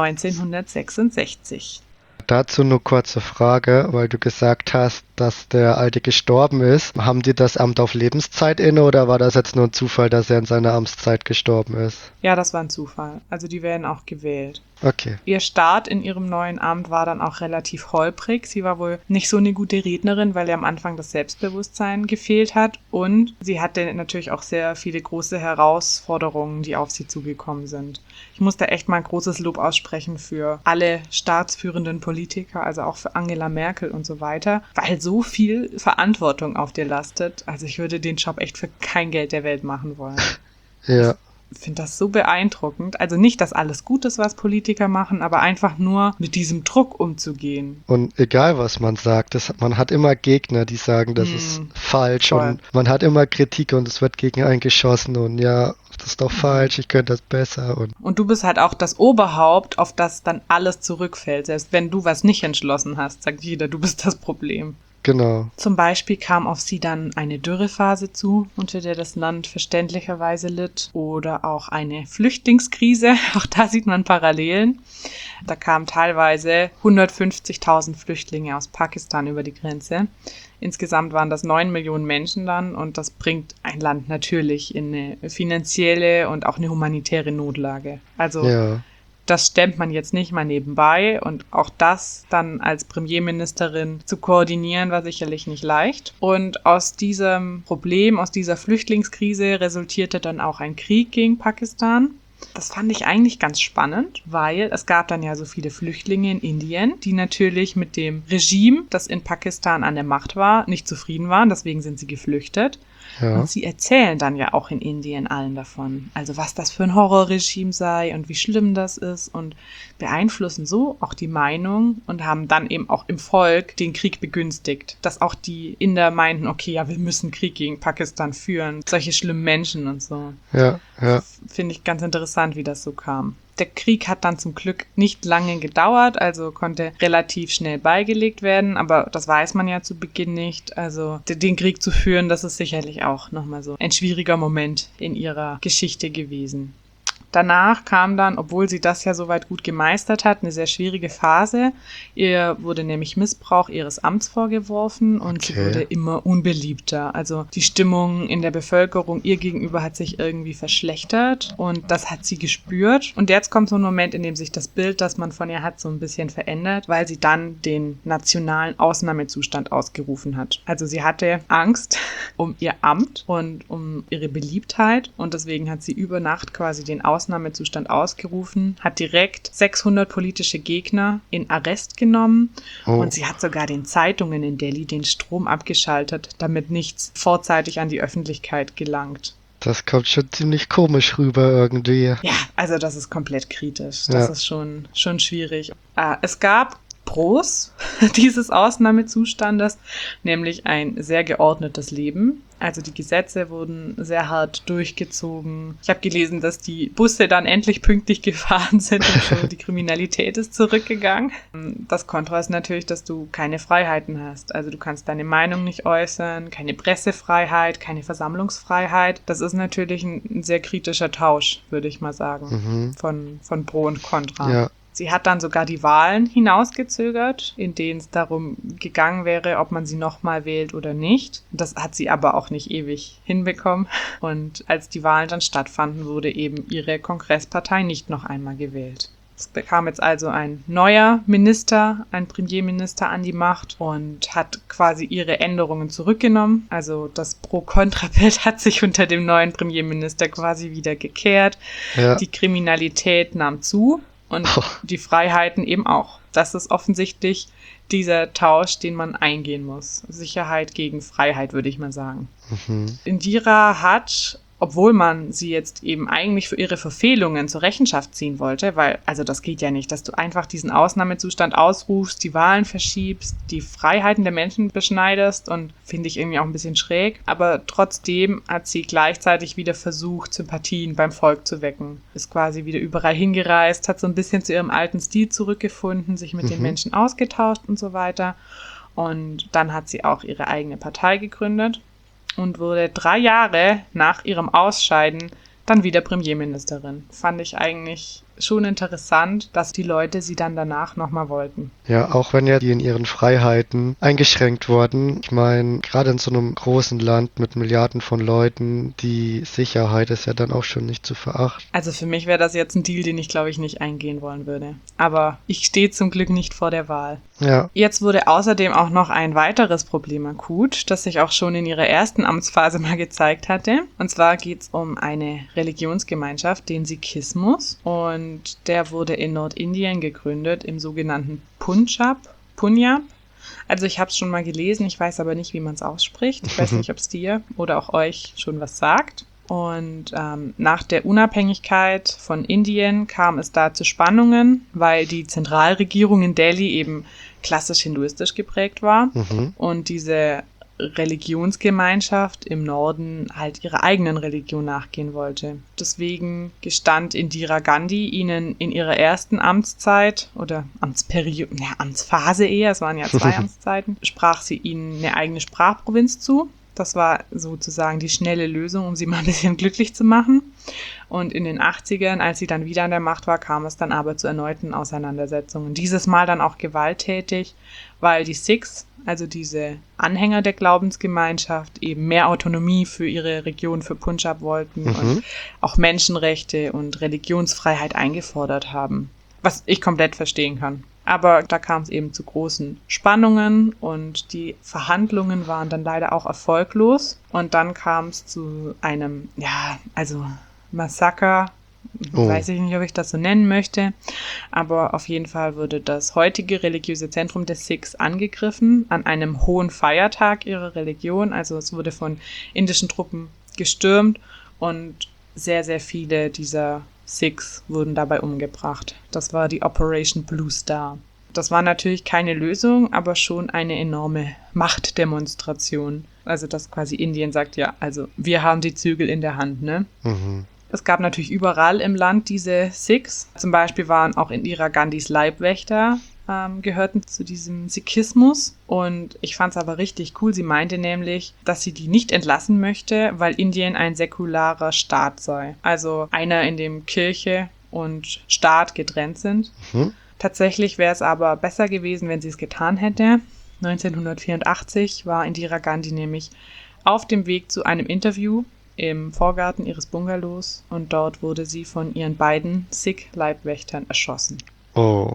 1966. Dazu nur kurze Frage, weil du gesagt hast, dass der Alte gestorben ist. Haben die das Amt auf Lebenszeit inne oder war das jetzt nur ein Zufall, dass er in seiner Amtszeit gestorben ist? Ja, das war ein Zufall. Also die werden auch gewählt. Okay. Ihr Start in ihrem neuen Amt war dann auch relativ holprig. Sie war wohl nicht so eine gute Rednerin, weil ihr am Anfang das Selbstbewusstsein gefehlt hat. Und sie hatte natürlich auch sehr viele große Herausforderungen, die auf sie zugekommen sind. Ich muss da echt mal ein großes Lob aussprechen für alle staatsführenden Politiker, also auch für Angela Merkel und so weiter, weil so viel Verantwortung auf dir lastet. Also ich würde den Job echt für kein Geld der Welt machen wollen. Ja. Ich finde das so beeindruckend. Also nicht, dass alles gut ist, was Politiker machen, aber einfach nur mit diesem Druck umzugehen. Und egal, was man sagt, man hat immer Gegner, die sagen, das ist falsch voll. und man hat immer Kritik und es wird gegen einen geschossen und ja, das ist doch falsch, ich könnte das besser. Und du bist halt auch das Oberhaupt, auf das dann alles zurückfällt. Selbst wenn du was nicht entschlossen hast, sagt jeder, du bist das Problem. Genau. Zum Beispiel kam auf sie dann eine Dürrephase zu, unter der das Land verständlicherweise litt, oder auch eine Flüchtlingskrise. Auch da sieht man Parallelen. Da kamen teilweise 150.000 Flüchtlinge aus Pakistan über die Grenze. Insgesamt waren das 9 Millionen Menschen dann und das bringt ein Land natürlich in eine finanzielle und auch eine humanitäre Notlage. Also Ja. Das stemmt man jetzt nicht mal nebenbei und auch das dann als Premierministerin zu koordinieren war sicherlich nicht leicht. Und aus diesem Problem, aus dieser Flüchtlingskrise resultierte dann auch ein Krieg gegen Pakistan. Das fand ich eigentlich ganz spannend, weil es gab dann ja so viele Flüchtlinge in Indien, die natürlich mit dem Regime, das in Pakistan an der Macht war, nicht zufrieden waren. Deswegen sind sie geflüchtet. Ja. Und sie erzählen dann ja auch in Indien allen davon. Also was das für ein Horrorregime sei und wie schlimm das ist und beeinflussen so auch die Meinung und haben dann eben auch im Volk den Krieg begünstigt. Dass auch die Inder meinten, okay, ja, wir müssen Krieg gegen Pakistan führen. Solche schlimmen Menschen und so. Ja, ja. Finde ich ganz interessant, wie das so kam. Der Krieg hat dann zum Glück nicht lange gedauert, also konnte relativ schnell beigelegt werden, aber das weiß man ja zu Beginn nicht. Also den Krieg zu führen, das ist sicherlich auch nochmal so ein schwieriger Moment in ihrer Geschichte gewesen. Danach kam dann, obwohl sie das ja soweit gut gemeistert hat, eine sehr schwierige Phase. Ihr wurde nämlich Missbrauch ihres Amts vorgeworfen und sie wurde immer unbeliebter. Also die Stimmung in der Bevölkerung ihr gegenüber hat sich irgendwie verschlechtert und das hat sie gespürt. Und jetzt kommt so ein Moment, in dem sich das Bild, das man von ihr hat, so ein bisschen verändert, weil sie dann den nationalen Ausnahmezustand ausgerufen hat. Also sie hatte Angst um ihr Amt und um ihre Beliebtheit und deswegen hat sie über Nacht quasi den Ausnahmezustand ausgerufen, hat direkt 600 politische Gegner in Arrest genommen und sie hat sogar den Zeitungen in Delhi den Strom abgeschaltet, damit nichts vorzeitig an die Öffentlichkeit gelangt. Das kommt schon ziemlich komisch rüber irgendwie. Ja, also das ist komplett kritisch. Das ist schon schwierig. Es gab Pros dieses Ausnahmezustandes, nämlich ein sehr geordnetes Leben. Also die Gesetze wurden sehr hart durchgezogen. Ich habe gelesen, dass die Busse dann endlich pünktlich gefahren sind und so die Kriminalität ist zurückgegangen. Das Kontra ist natürlich, dass du keine Freiheiten hast. Also du kannst deine Meinung nicht äußern, keine Pressefreiheit, keine Versammlungsfreiheit. Das ist natürlich ein sehr kritischer Tausch, würde ich mal sagen, von Pro und Contra. Ja. Sie hat dann sogar die Wahlen hinausgezögert, in denen es darum gegangen wäre, ob man sie nochmal wählt oder nicht. Das hat sie aber auch nicht ewig hinbekommen. Und als die Wahlen dann stattfanden, wurde eben ihre Kongresspartei nicht noch einmal gewählt. Es bekam jetzt also ein neuer Minister, ein Premierminister an die Macht und hat quasi ihre Änderungen zurückgenommen. Also das Pro-Kontra-Bild hat sich unter dem neuen Premierminister quasi wieder gekehrt. Ja. Die Kriminalität nahm zu. Und die Freiheiten eben auch. Das ist offensichtlich dieser Tausch, den man eingehen muss. Sicherheit gegen Freiheit, würde ich mal sagen. Indira hat, obwohl man sie jetzt eben eigentlich für ihre Verfehlungen zur Rechenschaft ziehen wollte, weil, also das geht ja nicht, dass du einfach diesen Ausnahmezustand ausrufst, die Wahlen verschiebst, die Freiheiten der Menschen beschneidest und finde ich irgendwie auch ein bisschen schräg. Aber trotzdem hat sie gleichzeitig wieder versucht, Sympathien beim Volk zu wecken. Ist quasi wieder überall hingereist, hat so ein bisschen zu ihrem alten Stil zurückgefunden, sich mit den Menschen ausgetauscht und so weiter. Und dann hat sie auch ihre eigene Partei gegründet und wurde 3 Jahre nach ihrem Ausscheiden dann wieder Premierministerin. Fand ich eigentlich schon interessant, dass die Leute sie dann danach nochmal wollten. Ja, auch wenn ja die in ihren Freiheiten eingeschränkt wurden. Ich meine, gerade in so einem großen Land mit Milliarden von Leuten, die Sicherheit ist ja dann auch schon nicht zu verachten. Also für mich wäre das jetzt ein Deal, den ich, glaube ich, nicht eingehen wollen würde. Aber ich stehe zum Glück nicht vor der Wahl. Ja. Jetzt wurde außerdem auch noch ein weiteres Problem akut, das sich auch schon in ihrer ersten Amtsphase mal gezeigt hatte. Und zwar geht es um eine Religionsgemeinschaft, den Sikhismus. Und der wurde in Nordindien gegründet, im sogenannten Punjab. Also ich habe es schon mal gelesen, ich weiß aber nicht, wie man es ausspricht. Ich weiß nicht, ob es dir oder auch euch schon was sagt. Und nach der Unabhängigkeit von Indien kam es da zu Spannungen, weil die Zentralregierung in Delhi eben klassisch hinduistisch geprägt war und diese Religionsgemeinschaft im Norden halt ihrer eigenen Religion nachgehen wollte. Deswegen gestand Indira Gandhi ihnen in ihrer ersten Amtszeit oder Amtsphase eher, es waren ja 2 Amtszeiten, sprach sie ihnen eine eigene Sprachprovinz zu. Das war sozusagen die schnelle Lösung, um sie mal ein bisschen glücklich zu machen. Und in den 80ern, als sie dann wieder an der Macht war, kam es dann aber zu erneuten Auseinandersetzungen. Dieses Mal dann auch gewalttätig, weil die Sikhs, also diese Anhänger der Glaubensgemeinschaft, eben mehr Autonomie für ihre Region, für Punjab wollten und auch Menschenrechte und Religionsfreiheit eingefordert haben. Was ich komplett verstehen kann. Aber da kam es eben zu großen Spannungen und die Verhandlungen waren dann leider auch erfolglos. Und dann kam es zu einem, Massaker. Weiß ich nicht, ob ich das so nennen möchte. Aber auf jeden Fall wurde das heutige religiöse Zentrum der Sikhs angegriffen an einem hohen Feiertag ihrer Religion. Also es wurde von indischen Truppen gestürmt und sehr, sehr viele dieser Sikhs wurden dabei umgebracht. Das war die Operation Blue Star. Das war natürlich keine Lösung, aber schon eine enorme Machtdemonstration. Also dass quasi Indien sagt, ja, also wir haben die Zügel in der Hand, ne? Es gab natürlich überall im Land diese Sikhs. Zum Beispiel waren auch Indira Gandhis Leibwächter, gehörten zu diesem Sikhismus. Und ich fand es aber richtig cool. Sie meinte nämlich, dass sie die nicht entlassen möchte, weil Indien ein säkularer Staat sei. Also einer, in dem Kirche und Staat getrennt sind. Tatsächlich wäre es aber besser gewesen, wenn sie es getan hätte. 1984 war Indira Gandhi nämlich auf dem Weg zu einem Interview im Vorgarten ihres Bungalows und dort wurde sie von ihren beiden Sikh-Leibwächtern erschossen. Oh.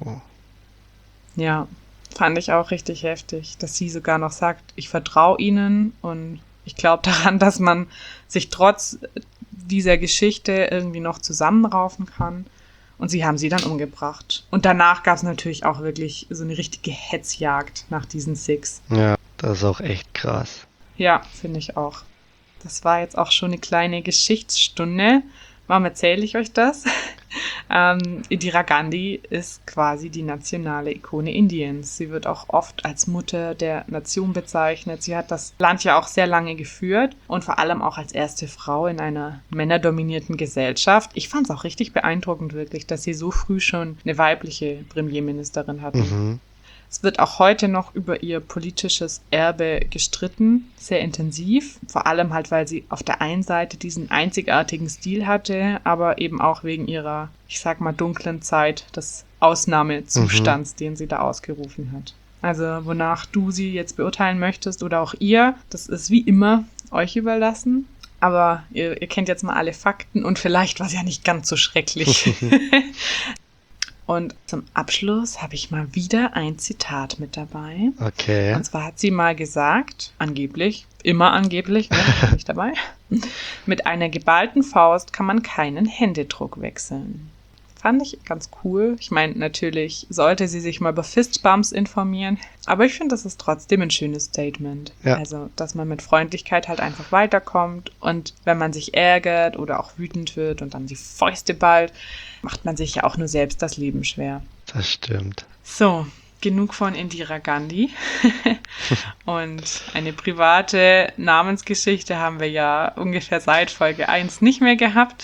Ja, fand ich auch richtig heftig, dass sie sogar noch sagt, ich vertraue ihnen und ich glaube daran, dass man sich trotz dieser Geschichte irgendwie noch zusammenraufen kann. Und sie haben sie dann umgebracht. Und danach gab es natürlich auch wirklich so eine richtige Hetzjagd nach diesen Sikhs. Ja, das ist auch echt krass. Ja, finde ich auch. Das war jetzt auch schon eine kleine Geschichtsstunde. Warum erzähle ich euch das? Indira Gandhi ist quasi die nationale Ikone Indiens. Sie wird auch oft als Mutter der Nation bezeichnet. Sie hat das Land ja auch sehr lange geführt und vor allem auch als erste Frau in einer männerdominierten Gesellschaft. Ich fand es auch richtig beeindruckend wirklich, dass sie so früh schon eine weibliche Premierministerin hatten. Mhm. Es wird auch heute noch über ihr politisches Erbe gestritten, sehr intensiv. Vor allem halt, weil sie auf der einen Seite diesen einzigartigen Stil hatte, aber eben auch wegen ihrer, ich sag mal, dunklen Zeit des Ausnahmezustands, den sie da ausgerufen hat. Also wonach du sie jetzt beurteilen möchtest oder auch ihr, das ist wie immer euch überlassen. Aber ihr kennt jetzt mal alle Fakten und vielleicht war es ja nicht ganz so schrecklich. Und zum Abschluss habe ich mal wieder ein Zitat mit dabei. Okay. Und zwar hat sie mal gesagt, angeblich, immer angeblich, ne, nicht dabei, mit einer geballten Faust kann man keinen Händedruck wechseln. Fand ich ganz cool. Ich meine, natürlich sollte sie sich mal über Fistbumps informieren, aber ich finde, das ist trotzdem ein schönes Statement. Ja. Also, dass man mit Freundlichkeit halt einfach weiterkommt und wenn man sich ärgert oder auch wütend wird und dann die Fäuste ballt, macht man sich ja auch nur selbst das Leben schwer. Das stimmt. So, genug von Indira Gandhi. Und eine private Namensgeschichte haben wir ja ungefähr seit Folge 1 nicht mehr gehabt.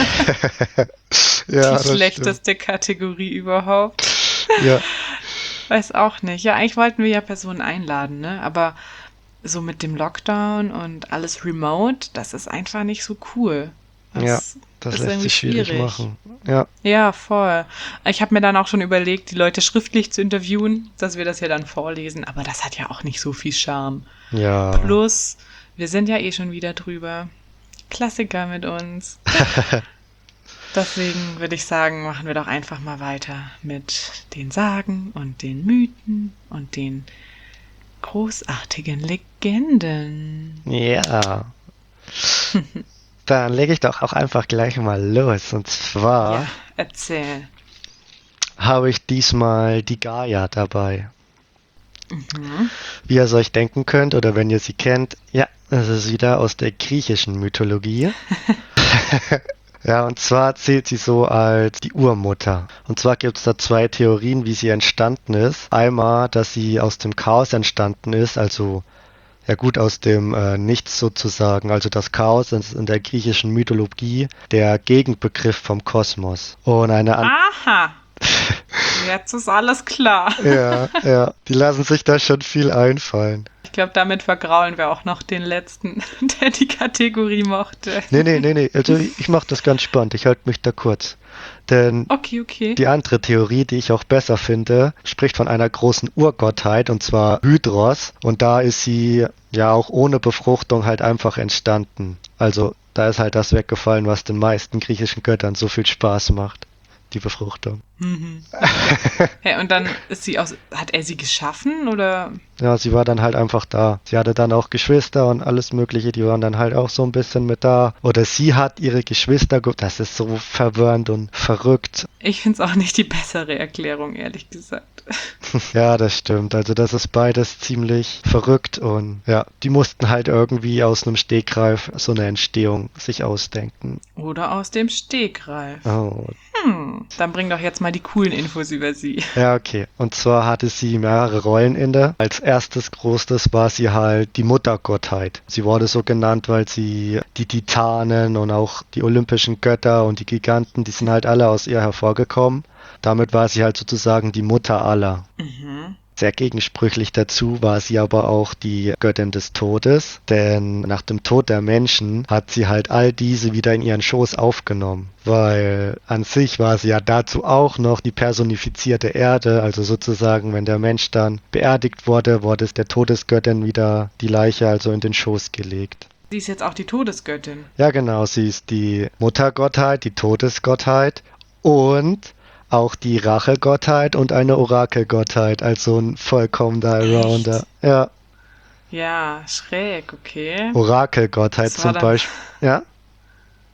Ja, die schlechteste Kategorie überhaupt. Ja. Weiß auch nicht. Ja, eigentlich wollten wir ja Personen einladen, ne? Aber so mit dem Lockdown und alles remote, das ist einfach nicht so cool. Das lässt sich schwierig machen. Ja. Ja, voll. Ich habe mir dann auch schon überlegt, die Leute schriftlich zu interviewen, dass wir das ja dann vorlesen, aber das hat ja auch nicht so viel Charme. Ja. Plus, wir sind ja eh schon wieder drüber. Klassiker mit uns. Deswegen würde ich sagen, machen wir doch einfach mal weiter mit den Sagen und den Mythen und den großartigen Legenden. Ja. Dann lege ich doch auch einfach gleich mal los. Und zwar erzähl. Habe ich diesmal die Gaia dabei. Wie ihr es euch denken könnt oder wenn ihr sie kennt, ja, das ist wieder aus der griechischen Mythologie. Ja, und zwar zählt sie so als die Urmutter. Und zwar gibt es da zwei Theorien, wie sie entstanden ist. Einmal, dass sie aus dem Chaos entstanden ist, also ja gut, aus dem Nichts sozusagen. Also das Chaos ist in der griechischen Mythologie der Gegenbegriff vom Kosmos. Und eine Aha! Jetzt ist alles klar. Ja, die lassen sich da schon viel einfallen. Ich glaube, damit vergraulen wir auch noch den letzten, der die Kategorie mochte. Nee, also ich mache das ganz spannend, ich halte mich da kurz. Denn okay. Die andere Theorie, die ich auch besser finde, spricht von einer großen Urgottheit, und zwar Hydros. Und da ist sie ja auch ohne Befruchtung halt einfach entstanden. Also da ist halt das weggefallen, was den meisten griechischen Göttern so viel Spaß macht. Die Befruchtung. Okay. Hey, und dann ist hat er sie geschaffen oder? Ja, sie war dann halt einfach da. Sie hatte dann auch Geschwister und alles Mögliche, die waren dann halt auch so ein bisschen mit da. Oder sie hat ihre Geschwister, das ist so verwirrend und verrückt. Ich finde es auch nicht die bessere Erklärung, ehrlich gesagt. Ja, das stimmt. Also das ist beides ziemlich verrückt und ja, die mussten halt irgendwie aus einem Stegreif so eine Entstehung sich ausdenken. Oder aus dem Stegreif. Oh. Dann bring doch jetzt mal die coolen Infos über sie. Ja, okay. Und zwar hatte sie mehrere Rollen inne. Als erstes Großes war sie halt die Muttergottheit. Sie wurde so genannt, weil sie die Titanen und auch die olympischen Götter und die Giganten, die sind halt alle aus ihr hervorgekommen. Damit war sie halt sozusagen die Mutter aller. Sehr gegensprüchlich dazu war sie aber auch die Göttin des Todes, denn nach dem Tod der Menschen hat sie halt all diese wieder in ihren Schoß aufgenommen, weil an sich war sie ja dazu auch noch die personifizierte Erde, also sozusagen, wenn der Mensch dann beerdigt wurde, wurde es der Todesgöttin wieder die Leiche also in den Schoß gelegt. Sie ist jetzt auch die Todesgöttin. Ja genau, sie ist die Muttergottheit, die Todesgottheit und auch die Rachegottheit und eine Orakelgottheit, also ein vollkommener Allrounder. Ja. Ja, schräg, okay. Orakelgottheit zum Beispiel. Ja?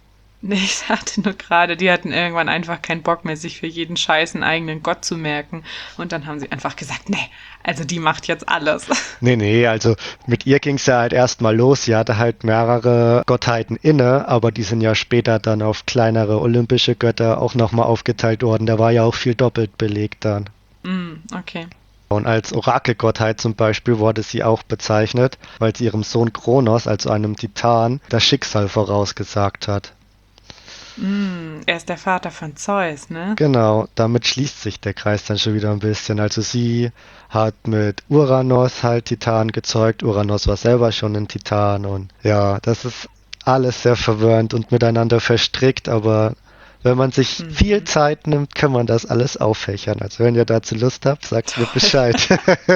Nee, ich sagte nur gerade, die hatten irgendwann einfach keinen Bock mehr, sich für jeden Scheiß einen eigenen Gott zu merken. Und dann haben sie einfach gesagt, nee, also die macht jetzt alles. Nee, also mit ihr ging es ja halt erstmal los. Sie hatte halt mehrere Gottheiten inne, aber die sind ja später dann auf kleinere olympische Götter auch nochmal aufgeteilt worden. Da war ja auch viel doppelt belegt dann. Okay. Und als Orakelgottheit zum Beispiel wurde sie auch bezeichnet, weil sie ihrem Sohn Kronos, also einem Titan, das Schicksal vorausgesagt hat. Er ist der Vater von Zeus, ne? Genau, damit schließt sich der Kreis dann schon wieder ein bisschen. Also sie hat mit Uranus halt Titan gezeugt. Uranus war selber schon ein Titan und ja, das ist alles sehr verwirrend und miteinander verstrickt, aber wenn man sich viel Zeit nimmt, kann man das alles auffächern. Also wenn ihr dazu Lust habt, sagt mir Bescheid.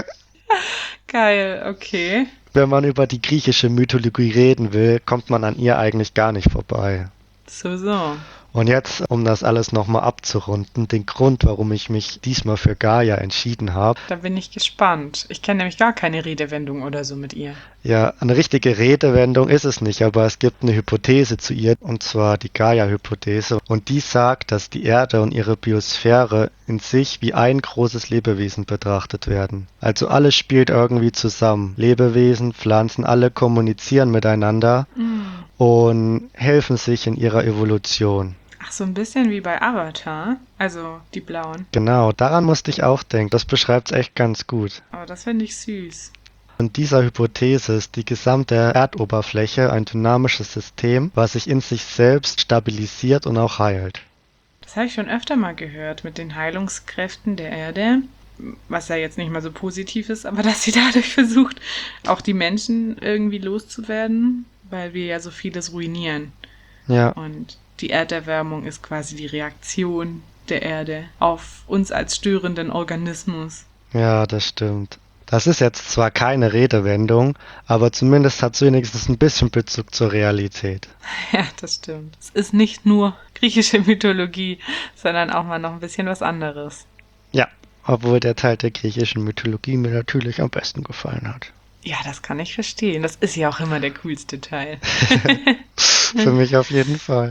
Geil, okay. Wenn man über die griechische Mythologie reden will, kommt man an ihr eigentlich gar nicht vorbei. So. Und jetzt, um das alles nochmal abzurunden, den Grund, warum ich mich diesmal für Gaia entschieden habe. Da bin ich gespannt. Ich kenne nämlich gar keine Redewendung oder so mit ihr. Ja, eine richtige Redewendung ist es nicht, aber es gibt eine Hypothese zu ihr, und zwar die Gaia-Hypothese. Und die sagt, dass die Erde und ihre Biosphäre in sich wie ein großes Lebewesen betrachtet werden. Also alles spielt irgendwie zusammen. Lebewesen, Pflanzen, alle kommunizieren miteinander und helfen sich in ihrer Evolution. Ach, so ein bisschen wie bei Avatar. Also die blauen. Genau, daran musste ich auch denken. Das beschreibt es echt ganz gut. Aber das finde ich süß. Und dieser Hypothese ist die gesamte Erdoberfläche ein dynamisches System, was sich in sich selbst stabilisiert und auch heilt. Das habe ich schon öfter mal gehört mit den Heilungskräften der Erde. Was ja jetzt nicht mal so positiv ist, aber dass sie dadurch versucht, auch die Menschen irgendwie loszuwerden, weil wir ja so vieles ruinieren. Ja. Und die Erderwärmung ist quasi die Reaktion der Erde auf uns als störenden Organismus. Ja, das stimmt. Das ist jetzt zwar keine Redewendung, aber zumindest hat es wenigstens ein bisschen Bezug zur Realität. Ja, das stimmt. Es ist nicht nur griechische Mythologie, sondern auch mal noch ein bisschen was anderes. Ja, obwohl der Teil der griechischen Mythologie mir natürlich am besten gefallen hat. Ja, das kann ich verstehen. Das ist ja auch immer der coolste Teil. Für mich auf jeden Fall.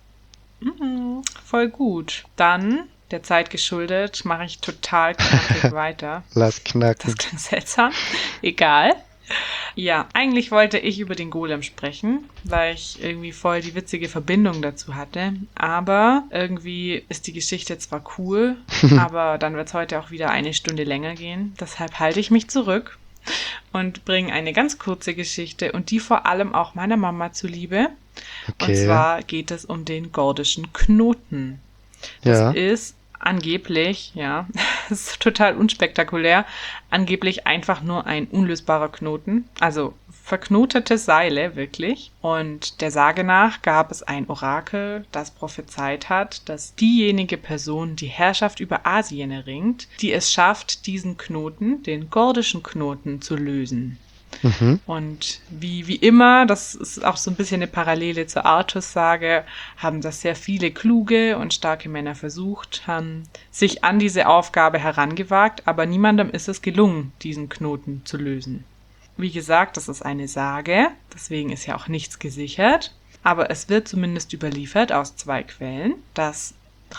Voll gut. Dann, der Zeit geschuldet, mache ich total knackig weiter. Lass knacken. Das klingt seltsam. Egal. Ja, eigentlich wollte ich über den Golem sprechen, weil ich irgendwie voll die witzige Verbindung dazu hatte. Aber irgendwie ist die Geschichte zwar cool, aber dann wird es heute auch wieder 1 Stunde länger gehen. Deshalb halte ich mich zurück und bringe eine ganz kurze Geschichte und die vor allem auch meiner Mama zuliebe. Okay. Und zwar geht es um den gordischen Knoten. Das Ja. ist angeblich, ja, das ist total unspektakulär, angeblich einfach nur ein unlösbarer Knoten, also verknotete Seile wirklich. Und der Sage nach gab es ein Orakel, das prophezeit hat, dass diejenige Person die Herrschaft über Asien erringt, die es schafft, diesen Knoten, den gordischen Knoten, zu lösen. Und wie immer, das ist auch so ein bisschen eine Parallele zur Artus-Sage, haben das sehr viele kluge und starke Männer versucht, haben sich an diese Aufgabe herangewagt, aber niemandem ist es gelungen, diesen Knoten zu lösen. Wie gesagt, das ist eine Sage, deswegen ist ja auch nichts gesichert, aber es wird zumindest überliefert aus 2 Quellen, dass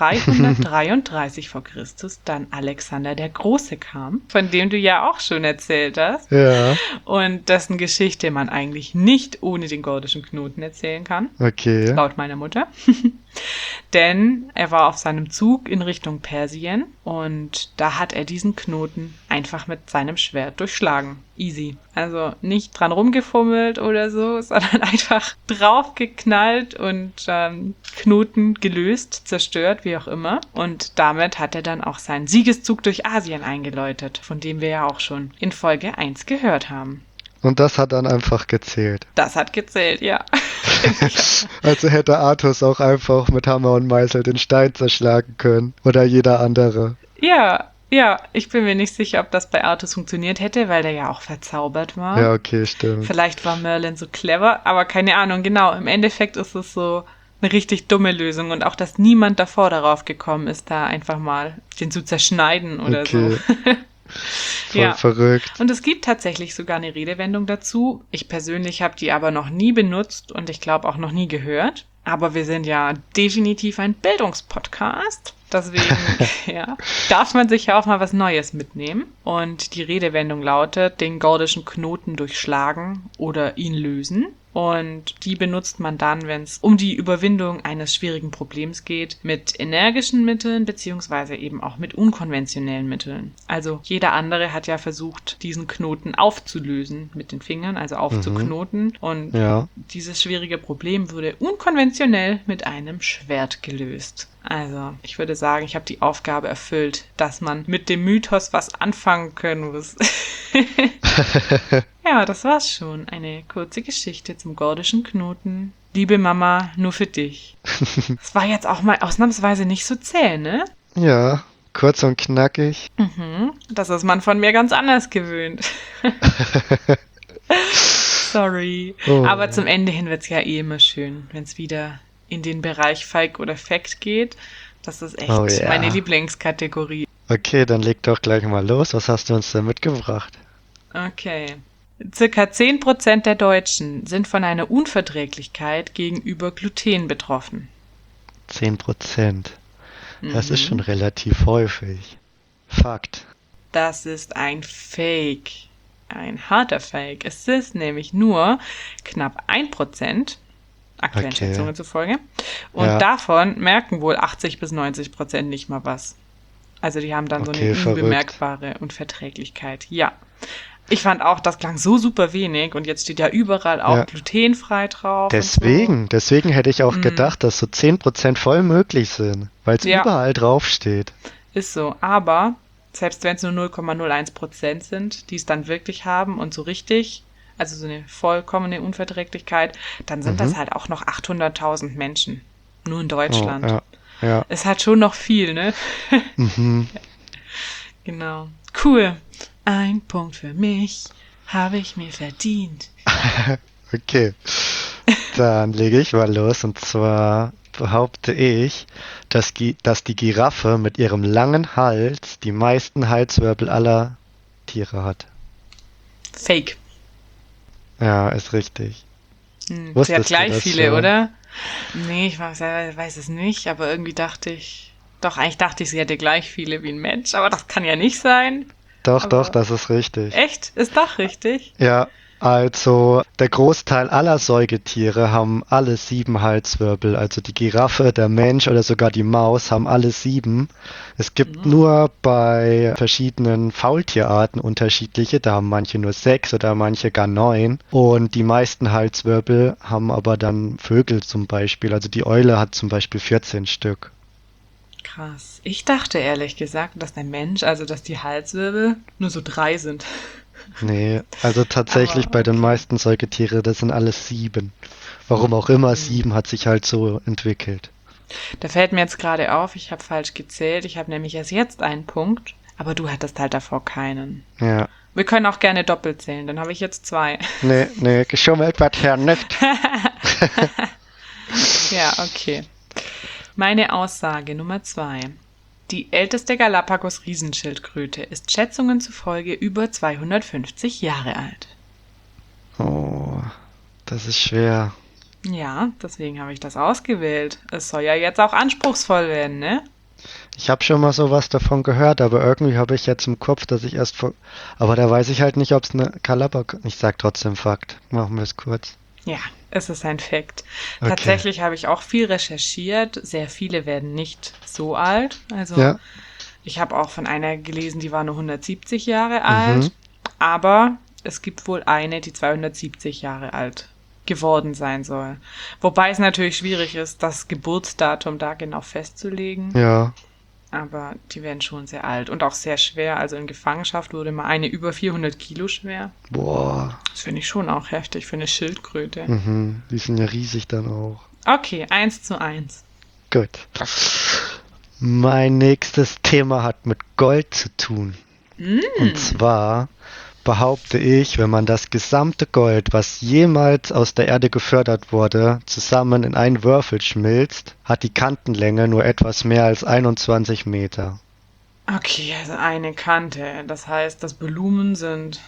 333 vor Christus dann Alexander der Große kam, von dem du ja auch schon erzählt hast. Ja. Und dessen Geschichte man eigentlich nicht ohne den gordischen Knoten erzählen kann. Okay. Laut meiner Mutter. Denn er war auf seinem Zug in Richtung Persien und da hat er diesen Knoten einfach mit seinem Schwert durchschlagen. Easy. Also nicht dran rumgefummelt oder so, sondern einfach draufgeknallt und Knoten gelöst, zerstört, wie auch immer. Und damit hat er dann auch seinen Siegeszug durch Asien eingeläutet, von dem wir ja auch schon in Folge 1 gehört haben. Und das hat dann einfach gezählt. Das hat gezählt, ja. Also hätte Artus auch einfach mit Hammer und Meißel den Stein zerschlagen können. Oder jeder andere. Ja, ich bin mir nicht sicher, ob das bei Artus funktioniert hätte, weil der ja auch verzaubert war. Ja, okay, stimmt. Vielleicht war Merlin so clever, aber keine Ahnung, genau. Im Endeffekt ist es so eine richtig dumme Lösung und auch, dass niemand davor darauf gekommen ist, da einfach mal den zu zerschneiden oder Okay. so. Voll verrückt. Und es gibt tatsächlich sogar eine Redewendung dazu. Ich persönlich habe die aber noch nie benutzt und ich glaube auch noch nie gehört. Aber wir sind ja definitiv ein Bildungspodcast. Deswegen darf man sich ja auch mal was Neues mitnehmen. Und die Redewendung lautet, den gordischen Knoten durchschlagen oder ihn lösen. Und die benutzt man dann, wenn es um die Überwindung eines schwierigen Problems geht, mit energischen Mitteln beziehungsweise eben auch mit unkonventionellen Mitteln. Also jeder andere hat ja versucht, diesen Knoten aufzulösen mit den Fingern, also aufzuknoten. Und dieses schwierige Problem wurde unkonventionell mit einem Schwert gelöst. Also ich würde sagen, ich habe die Aufgabe erfüllt, dass man mit dem Mythos was anfangen können muss. Ja, das war's schon. Eine kurze Geschichte zum gordischen Knoten. Liebe Mama, nur für dich. Das war jetzt auch mal ausnahmsweise nicht so zäh, ne? Ja, kurz und knackig. Das ist man von mir ganz anders gewöhnt. Sorry. Oh. Aber zum Ende hin wird's ja eh immer schön, wenn es wieder in den Bereich Fake oder Fact geht. Das ist echt meine Lieblingskategorie. Okay, dann leg doch gleich mal los. Was hast du uns denn mitgebracht? Okay. Circa 10% der Deutschen sind von einer Unverträglichkeit gegenüber Gluten betroffen. 10%. Das ist schon relativ häufig. Fakt. Das ist ein Fake. Ein harter Fake. Es ist nämlich nur knapp 1%, aktuellen Schätzungen zufolge. Und davon merken wohl 80-90% nicht mal was. Also die haben dann so eine unbemerkbare Unverträglichkeit. Ja. Ich fand auch, das klang so super wenig und jetzt steht ja überall auch glutenfrei drauf. Deswegen hätte ich auch gedacht, dass so 10% voll möglich sind, weil es überall drauf steht. Ist so, aber selbst wenn es nur 0,01% sind, die es dann wirklich haben und so richtig, also so eine vollkommene Unverträglichkeit, dann sind das halt auch noch 800.000 Menschen. Nur in Deutschland. Ja. Ist halt schon noch viel, ne? Genau. Cool. Ein Punkt für mich, habe ich mir verdient. Okay, dann lege ich mal los. Und zwar behaupte ich, dass die Giraffe mit ihrem langen Hals die meisten Halswirbel aller Tiere hat. Fake. Ja, ist richtig. Sie hat gleich viele, schon? Oder? Nee, ich weiß es nicht, aber irgendwie dachte ich, eigentlich dachte ich, sie hätte gleich viele wie ein Mensch, aber das kann ja nicht sein. Doch, das ist richtig. Echt? Ist doch richtig? Ja, also der Großteil aller Säugetiere haben alle 7 Halswirbel. Also die Giraffe, der Mensch oder sogar die Maus haben alle 7. Es gibt nur bei verschiedenen Faultierarten unterschiedliche. Da haben manche nur 6 oder manche gar 9. Und die meisten Halswirbel haben aber dann Vögel zum Beispiel. Also die Eule hat zum Beispiel 14 Stück. Krass. Ich dachte ehrlich gesagt, dass dass die Halswirbel nur so 3 sind. Nee, also tatsächlich bei den meisten Säugetiere, das sind alles 7. Warum auch immer 7 hat sich halt so entwickelt. Da fällt mir jetzt gerade auf, ich habe falsch gezählt. Ich habe nämlich erst jetzt einen Punkt, aber du hattest halt davor keinen. Ja. Wir können auch gerne doppelt zählen, dann habe ich jetzt 2. Nee, geschummelt wird ja nicht. Ja, okay. Meine Aussage Nummer 2. Die älteste Galapagos-Riesenschildkröte ist Schätzungen zufolge über 250 Jahre alt. Oh, das ist schwer. Ja, deswegen habe ich das ausgewählt. Es soll ja jetzt auch anspruchsvoll werden, ne? Ich habe schon mal sowas davon gehört, aber irgendwie habe ich jetzt im Kopf, dass ich aber da weiß ich halt nicht, ob es eine Galapagos... Ich sag trotzdem Fakt. Machen wir es kurz. Ja, es ist ein Fakt. Okay. Tatsächlich habe ich auch viel recherchiert. Sehr viele werden nicht so alt. Also ich habe auch von einer gelesen, die war nur 170 Jahre alt. Aber es gibt wohl eine, die 270 Jahre alt geworden sein soll. Wobei es natürlich schwierig ist, das Geburtsdatum da genau festzulegen. Ja. Aber die werden schon sehr alt und auch sehr schwer. Also in Gefangenschaft wurde mal eine über 400 Kilo schwer. Boah. Das finde ich schon auch heftig für eine Schildkröte. Die sind ja riesig dann auch. Okay, 1:1. Gut. Mein nächstes Thema hat mit Gold zu tun. Und zwar behaupte ich, wenn man das gesamte Gold, was jemals aus der Erde gefördert wurde, zusammen in einen Würfel schmilzt, hat die Kantenlänge nur etwas mehr als 21 Meter. Okay, also eine Kante. Das heißt, das Volumen sind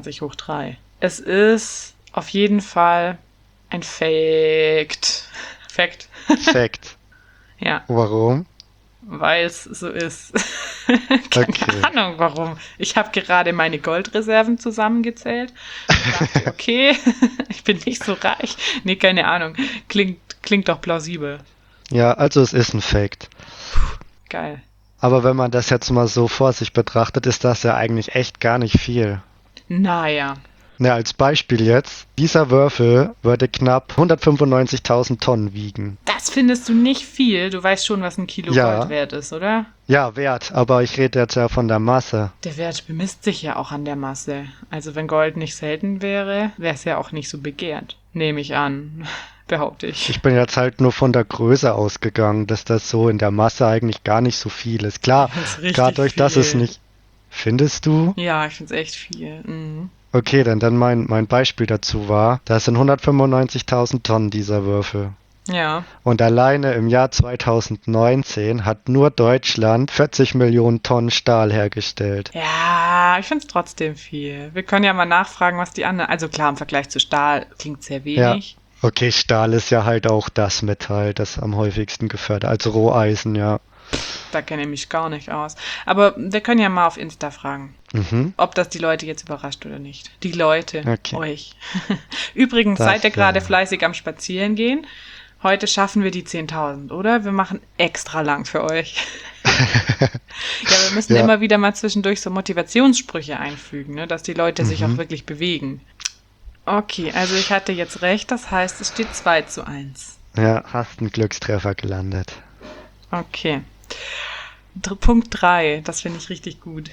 21 hoch 3. Es ist auf jeden Fall ein Fakt. Fact. Fact. Ja, Warum? weil es so ist. Okay. Keine Ahnung warum. Ich habe gerade meine Goldreserven zusammengezählt und dachte, okay, ich bin nicht so reich. Nee, keine Ahnung. Klingt doch plausibel. Ja, also es ist ein Fact. Geil. Aber wenn man das jetzt mal so vor sich betrachtet, ist das ja eigentlich echt gar nicht viel. Naja. Ne, als Beispiel jetzt, dieser Würfel würde knapp 195.000 Tonnen wiegen. Das findest du nicht viel. Du weißt schon, was ein Kilo Ja. Gold wert ist, oder? Ja, Wert, aber ich rede jetzt ja von der Masse. Der Wert bemisst sich ja auch an der Masse. Also wenn Gold nicht selten wäre, wäre es ja auch nicht so begehrt. Nehme ich an, behaupte ich. Ich bin jetzt halt nur von der Größe ausgegangen, dass das so in der Masse eigentlich gar nicht so viel ist. Klar, Das ist richtig dadurch, dass es viel. nicht... Findest du? Ja, ich finde es echt viel. Mhm. Okay, dann mein Beispiel dazu war, das sind 195.000 Tonnen dieser Würfel. Ja. Und alleine im Jahr 2019 hat nur Deutschland 40 Millionen Tonnen Stahl hergestellt. Ja, ich finde es trotzdem viel. Wir können ja mal nachfragen, was die anderen... Also klar, im Vergleich zu Stahl klingt sehr wenig. Okay, Stahl ist ja halt auch das Metall, das am häufigsten gefördert, also Roheisen, ja. Da kenne ich mich gar nicht aus. Aber wir können ja mal auf Insta fragen, Mhm. ob das die Leute jetzt überrascht oder nicht. Die Leute, Okay. euch. Übrigens, Das, seid ihr gerade ja. fleißig am Spazierengehen? Heute schaffen wir die 10.000, oder? Wir machen extra lang für euch. Ja, wir müssen Ja. immer wieder mal zwischendurch so Motivationssprüche einfügen, ne, dass die Leute sich auch wirklich bewegen. Okay, also ich hatte jetzt recht, das heißt, es steht 2:1. Ja, hast einen Glückstreffer gelandet. Okay. Punkt 3, das finde ich richtig gut.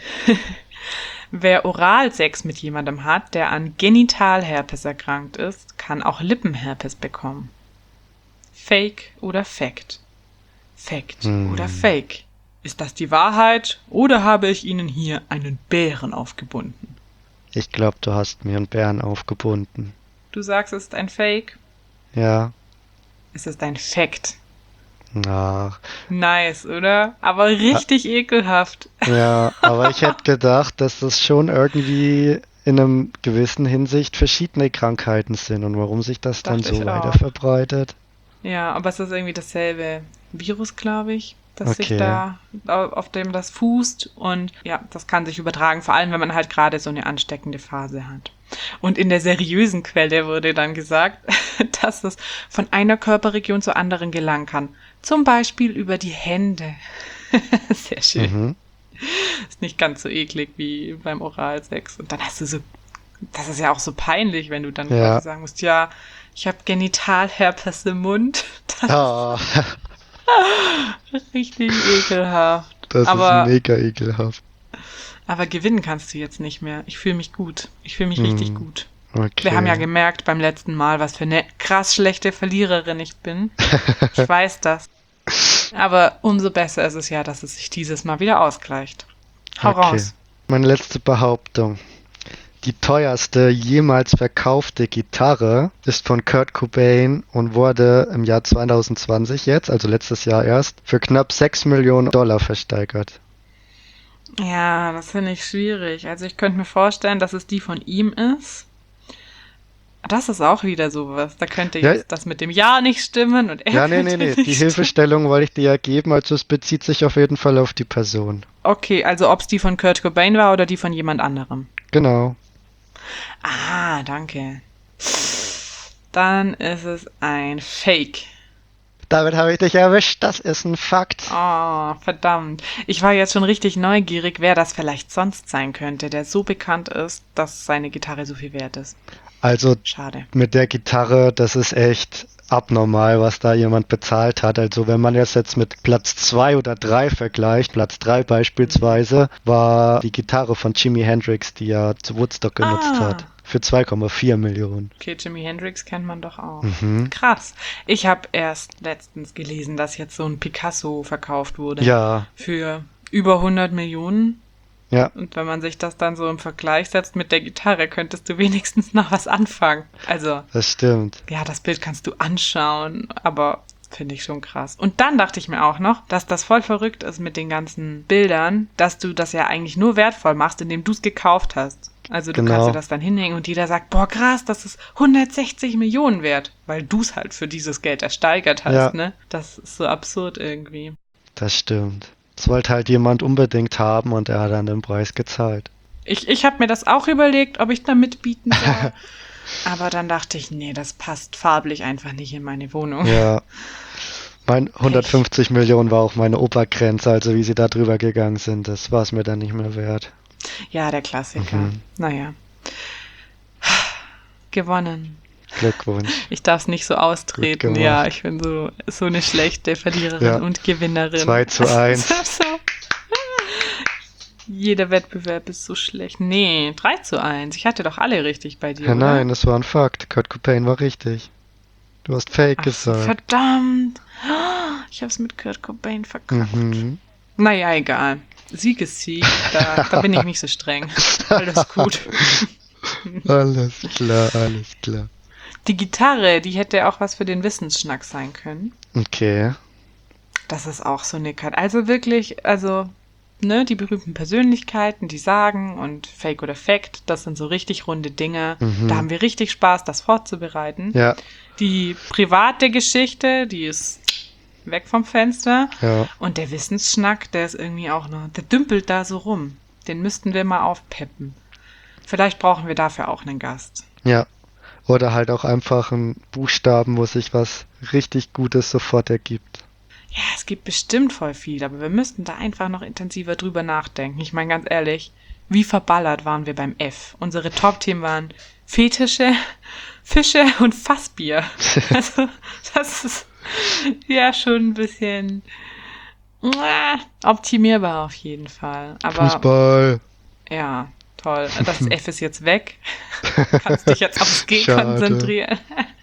Wer Oralsex mit jemandem hat, der an Genitalherpes erkrankt ist, kann auch Lippenherpes bekommen. Fake oder Fact? Fact oder Fake? Ist das die Wahrheit oder habe ich Ihnen hier einen Bären aufgebunden? Ich glaube, du hast mir einen Bären aufgebunden. Du sagst, es ist ein Fake? Ja. Es ist ein Fact. Ach, Nice, oder? Aber richtig ekelhaft. ja, aber ich hätte gedacht, dass das schon irgendwie in einem gewissen Hinsicht verschiedene Krankheiten sind und warum sich das dann Dachte so ich weiter auch. verbreitet. Ja, aber es ist irgendwie dasselbe Virus, glaube ich, das sich Okay. da, auf dem das fußt. Und ja, das kann sich übertragen, vor allem wenn man halt gerade so eine ansteckende Phase hat. Und in der seriösen Quelle wurde dann gesagt, dass es von einer Körperregion zur anderen gelangen kann. Zum Beispiel über die Hände. Sehr schön. Mhm. Ist nicht ganz so eklig wie beim Oralsex. Und dann hast du so, das ist ja auch so peinlich, wenn du dann Ja. quasi sagen musst, ja, ich habe Genitalherpes im Mund. Das Ah, ist richtig ekelhaft. das Aber- ist mega ekelhaft. Aber gewinnen kannst du jetzt nicht mehr. Ich fühle mich gut. Ich fühle mich richtig gut. Okay. Wir haben ja gemerkt beim letzten Mal, was für eine krass schlechte Verliererin ich bin. Ich weiß das. Aber umso besser ist es ja, dass es sich dieses Mal wieder ausgleicht. Hau raus. Meine letzte Behauptung. Die teuerste jemals verkaufte Gitarre ist von Kurt Cobain und wurde im Jahr 2020 jetzt, also letztes Jahr erst, für knapp 6 Millionen Dollar versteigert. Ja, das finde ich schwierig. Also ich könnte mir vorstellen, dass es die von ihm ist. Das ist auch wieder sowas. Da könnte Ja. jetzt das mit dem Ja nicht stimmen und er Ja, nee. könnte Die nicht Hilfestellung wollte ich dir ja geben, also es bezieht sich auf jeden Fall auf die Person. Okay, also ob es die von Kurt Cobain war oder die von jemand anderem. Genau. Ah, danke. Dann ist es ein Fake. Damit habe ich dich erwischt, das ist ein Fakt. Oh, verdammt. Ich war jetzt schon richtig neugierig, wer das vielleicht sonst sein könnte, der so bekannt ist, dass seine Gitarre so viel wert ist. Also Schade. mit der Gitarre, das ist echt abnormal, was da jemand bezahlt hat. Also wenn man jetzt mit Platz 2 oder 3 vergleicht, Platz 3 beispielsweise, war die Gitarre von Jimi Hendrix, die er zu Woodstock genutzt Ah. hat, für 2,4 Millionen. Okay, Jimi Hendrix kennt man doch auch. Mhm. Krass. Ich habe erst letztens gelesen, dass jetzt so ein Picasso verkauft wurde. Ja, Für über 100 Millionen. ja, Und wenn man sich das dann so im Vergleich setzt mit der Gitarre, könntest du wenigstens noch was anfangen. Also, das stimmt. ja, das Bild kannst du anschauen, aber finde ich schon krass. Und dann dachte ich mir auch noch, dass das voll verrückt ist mit den ganzen Bildern, dass du das ja eigentlich nur wertvoll machst, indem du es gekauft hast. Also du kannst Genau. dir das dann hinhängen und jeder sagt, boah krass, das ist 160 Millionen wert, weil du es halt für dieses Geld ersteigert hast, Ja. ne? Das ist so absurd irgendwie. Das stimmt. Das wollte halt jemand unbedingt haben und er hat dann den Preis gezahlt. Ich habe mir das auch überlegt, ob ich da mitbieten soll. Aber dann dachte ich, nee, das passt farblich einfach nicht in meine Wohnung. Ja. Mein 150 Millionen war auch meine Obergrenze, also wie sie da drüber gegangen sind, das war es mir dann nicht mehr wert. Ja, der Klassiker. Mhm. Naja. Gewonnen. Glückwunsch. Ich darf es nicht so Gut austreten. gemacht. Ja, ich bin so eine schlechte Verliererin Ja. und Gewinnerin. 2:1. So. Jeder Wettbewerb ist so schlecht. Nee, 3:1. Ich hatte doch alle richtig bei dir, Ja, oder? nein, das war ein Fakt. Kurt Cobain war richtig. Du hast Fake Ach so, gesagt. verdammt. Ich hab's mit Kurt Cobain verkackt. Mhm. Naja, egal. Sieg ist Sieg. Da bin ich nicht so streng. Alles gut. Alles klar, alles klar. Die Gitarre, die hätte auch was für den Wissensschnack sein können. Okay. Das ist auch so eine Karte. Also wirklich, ne, die berühmten Persönlichkeiten, die sagen und Fake oder Fact, das sind so richtig runde Dinge. Mhm. Da haben wir richtig Spaß, das vorzubereiten. Ja, Die private Geschichte, die ist weg vom Fenster. ja. Und der Wissensschnack, der ist irgendwie auch noch, der dümpelt da so rum. Den müssten wir mal aufpeppen. Vielleicht brauchen wir dafür auch einen Gast. Ja. Oder halt auch einfach einen Buchstaben, wo sich was richtig Gutes sofort ergibt. Ja, es gibt bestimmt voll viel, aber wir müssten da einfach noch intensiver drüber nachdenken. Ich meine ganz ehrlich, wie verballert waren wir beim F? Unsere Top-Themen waren Fetische, Fische und Fassbier. Also, das ist ja schon ein bisschen optimierbar auf jeden Fall. Aber Fußball. ja, toll. Das F ist jetzt weg. Kannst dich jetzt aufs G Schade. konzentrieren.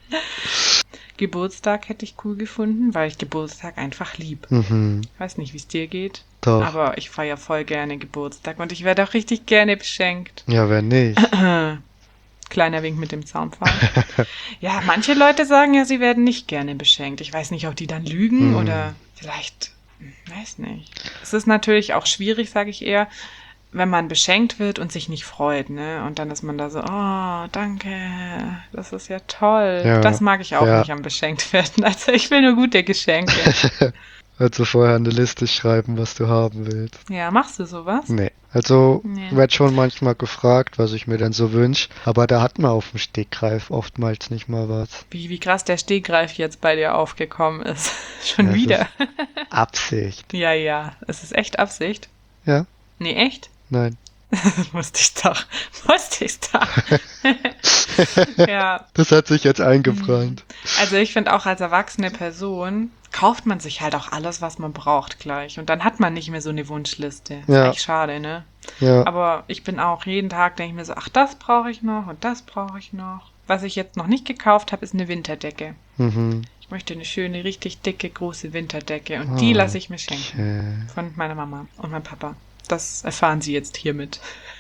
Geburtstag hätte ich cool gefunden, weil ich Geburtstag einfach lieb. Mhm. Ich weiß nicht, wie es dir geht, Doch. aber ich feiere voll gerne Geburtstag und ich werde auch richtig gerne beschenkt. Ja, wenn nicht. Kleiner Wink mit dem Zaunpfahl. Ja, manche Leute sagen ja, sie werden nicht gerne beschenkt. Ich weiß nicht, ob die dann lügen oder vielleicht, weiß nicht. Es ist natürlich auch schwierig, sage ich eher, wenn man beschenkt wird und sich nicht freut, ne? Und dann ist man da so, oh, danke, das ist ja toll. Ja, Das mag ich auch ja. nicht am beschenkt werden. Also ich will nur gute Geschenke. Also vorher eine Liste schreiben, was du haben willst. Ja, machst du sowas? Nee. Also Nee. werd schon manchmal gefragt, was ich mir denn so wünsche, aber da hat man auf dem Stegreif oftmals nicht mal was. Wie krass der Stegreif jetzt bei dir aufgekommen ist. Schon Ja, es wieder. Absicht. Ja, es ist echt Absicht. Ja? Nee, echt? Nein. Wusste ich doch. Ja, Das hat sich jetzt eingebrannt. also ich finde auch als erwachsene Person kauft man sich halt auch alles, was man braucht gleich. Und dann hat man nicht mehr so eine Wunschliste. Ist Ja. echt schade, ne? Ja. Aber ich bin auch jeden Tag, denke ich mir so, ach, das brauche ich noch und das brauche ich noch. Was ich jetzt noch nicht gekauft habe, ist eine Winterdecke. Mhm. Ich möchte eine schöne, richtig dicke, große Winterdecke. Und die lasse ich mir schenken. Okay. Von meiner Mama und meinem Papa. Das erfahren sie jetzt hiermit.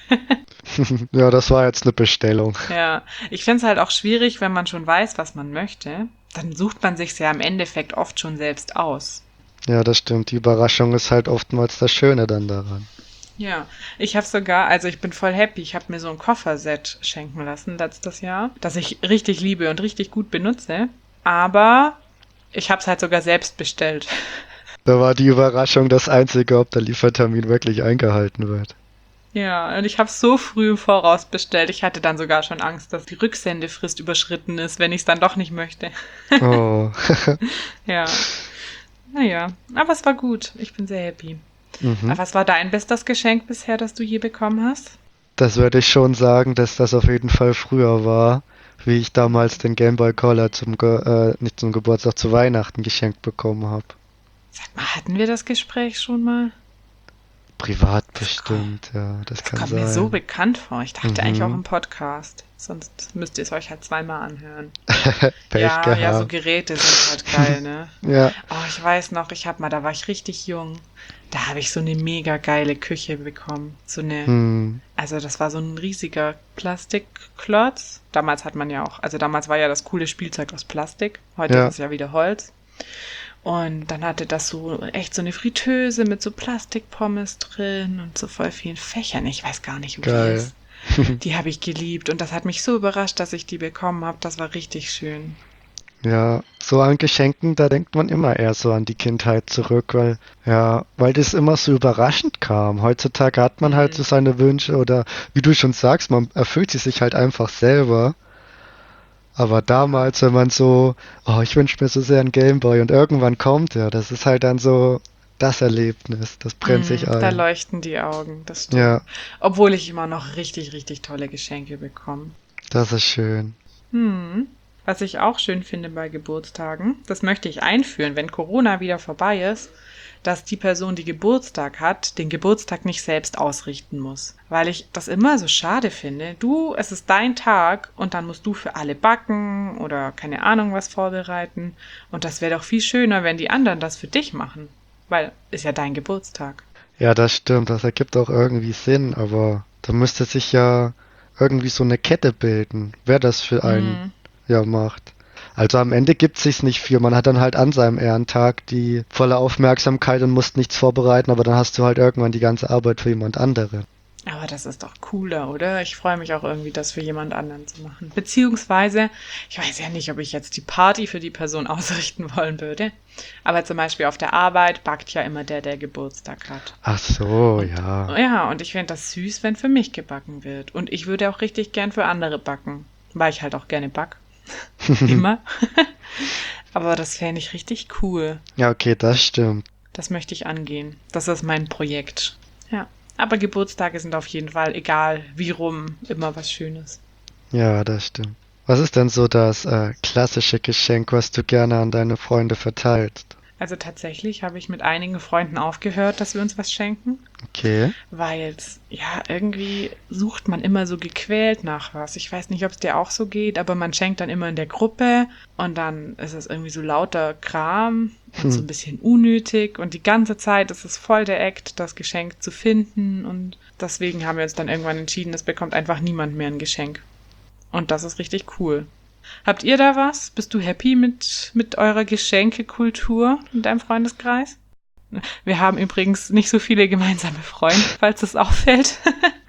Ja, das war jetzt eine Bestellung. Ja, ich finde es halt auch schwierig, wenn man schon weiß, was man möchte. Dann sucht man sich ja im Endeffekt oft schon selbst aus. Ja, das stimmt. Die Überraschung ist halt oftmals das Schöne dann daran. Ja, ich habe sogar, also ich bin voll happy, ich habe mir so ein Kofferset schenken lassen letztes Jahr, das ich richtig liebe und richtig gut benutze. Aber ich habe es halt sogar selbst bestellt. Da war die Überraschung das Einzige, ob der Liefertermin wirklich eingehalten wird. Ja, und ich habe es so früh im Voraus bestellt. Ich hatte dann sogar schon Angst, dass die Rücksendefrist überschritten ist, wenn ich es dann doch nicht möchte. Oh. Ja, naja, aber es war gut. Ich bin sehr happy. Mhm. Aber was war dein bestes Geschenk bisher, das du je bekommen hast? Das würde ich schon sagen, dass das auf jeden Fall früher war, wie ich damals den Game Boy Color nicht zum Geburtstag, zu Weihnachten geschenkt bekommen habe. Sag mal, hatten wir das Gespräch schon mal? Privat bestimmt, ja, das kann Kommt sein. mir so bekannt vor. Ich dachte eigentlich auch Mhm. im Podcast. Sonst müsst ihr es euch halt zweimal anhören. Pech Ja, gehabt. ja, so Geräte sind halt geil, ne? Ja, Oh, ich weiß noch, da war ich richtig jung. Da habe ich so eine mega geile Küche bekommen. Also das war so ein riesiger Plastikklotz. Damals war ja das coole Spielzeug aus Plastik. Heute Ja. ist es ja wieder Holz. Und dann hatte das so echt so eine Fritteuse mit so Plastikpommes drin und so voll vielen Fächern. Ich weiß gar nicht, wie die geil. ist. Die habe ich geliebt und das hat mich so überrascht, dass ich die bekommen habe. Das war richtig schön. Ja, so an Geschenken, da denkt man immer eher so an die Kindheit zurück, weil das immer so überraschend kam. Heutzutage hat man halt so Hm. seine Wünsche oder wie du schon sagst, man erfüllt sie sich halt einfach selber. Aber Ja. damals, wenn man so, oh, ich wünsche mir so sehr einen Gameboy und irgendwann kommt er, das ist halt dann so das Erlebnis, das brennt sich Da ein. leuchten die Augen, das Ja, stimmt. Obwohl ich immer noch richtig, richtig tolle Geschenke bekomme. das ist schön. Hm. Was ich auch schön finde bei Geburtstagen, das möchte ich einführen, wenn Corona wieder vorbei ist, dass die Person, die Geburtstag hat, den Geburtstag nicht selbst ausrichten muss. Weil ich das immer so schade finde. Es ist dein Tag und dann musst du für alle backen oder keine Ahnung was vorbereiten. Und das wäre doch viel schöner, wenn die anderen das für dich machen. Weil ist ja dein Geburtstag. Ja, das stimmt, das ergibt auch irgendwie Sinn, aber da müsste sich ja irgendwie so eine Kette bilden, wer das für einen Hm. ja macht. Also am Ende gibt sich's nicht viel. Man hat dann halt an seinem Ehrentag die volle Aufmerksamkeit und muss nichts vorbereiten, aber dann hast du halt irgendwann die ganze Arbeit für jemand anderen. Aber das ist doch cooler, oder? Ich freue mich auch irgendwie, das für jemand anderen zu machen. Beziehungsweise, ich weiß ja nicht, ob ich jetzt die Party für die Person ausrichten wollen würde. Aber zum Beispiel auf der Arbeit backt ja immer der Geburtstag hat. Ach so, Und ja. ja, und ich fände das süß, wenn für mich gebacken wird. Und ich würde auch richtig gern für andere backen. Weil ich halt auch gerne back. Immer. Aber das fände ich richtig cool. Ja, okay, das stimmt. Das möchte ich angehen. Das ist mein Projekt. Ja. Aber Geburtstage sind auf jeden Fall, egal wie rum, immer was Schönes. Ja, das stimmt. Was ist denn so das klassische Geschenk, was du gerne an deine Freunde verteilst? Also tatsächlich habe ich mit einigen Freunden aufgehört, dass wir uns was schenken, Okay. weil ja, irgendwie sucht man immer so gequält nach was. Ich weiß nicht, ob es dir auch so geht, aber man schenkt dann immer in der Gruppe und dann ist es irgendwie so lauter Kram und so Hm. ein bisschen unnötig und die ganze Zeit ist es voll der Act, das Geschenk zu finden und deswegen haben wir uns dann irgendwann entschieden, es bekommt einfach niemand mehr ein Geschenk. Und das ist richtig cool. Habt ihr da was? Bist du happy mit eurer Geschenkekultur in deinem Freundeskreis? Wir haben übrigens nicht so viele gemeinsame Freunde, falls es auffällt.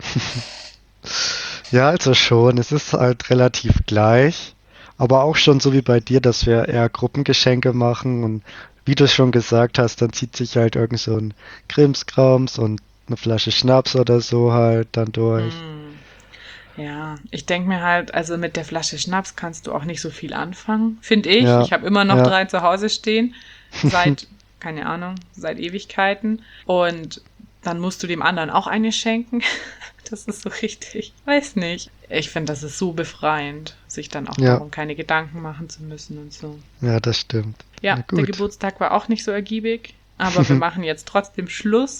Ja, also schon. Es ist halt relativ gleich. Aber auch schon so wie bei dir, dass wir eher Gruppengeschenke machen. Und wie du schon gesagt hast, dann zieht sich halt irgend so ein Krimskrams und eine Flasche Schnaps oder so halt dann durch. Hm, ja, ich denke mir halt, also mit der Flasche Schnaps kannst du auch nicht so viel anfangen, finde ich. Ja, Ich habe immer noch ja, 3 zu Hause stehen, seit, keine Ahnung, seit Ewigkeiten. Und dann musst du dem anderen auch eine schenken. Das ist so richtig. Weiß nicht. Ich finde, das ist so befreiend, sich dann auch ja, darum keine Gedanken machen zu müssen und so. ja, das stimmt. Ja, Na der gut. Geburtstag war auch nicht so ergiebig, aber wir machen jetzt trotzdem Schluss.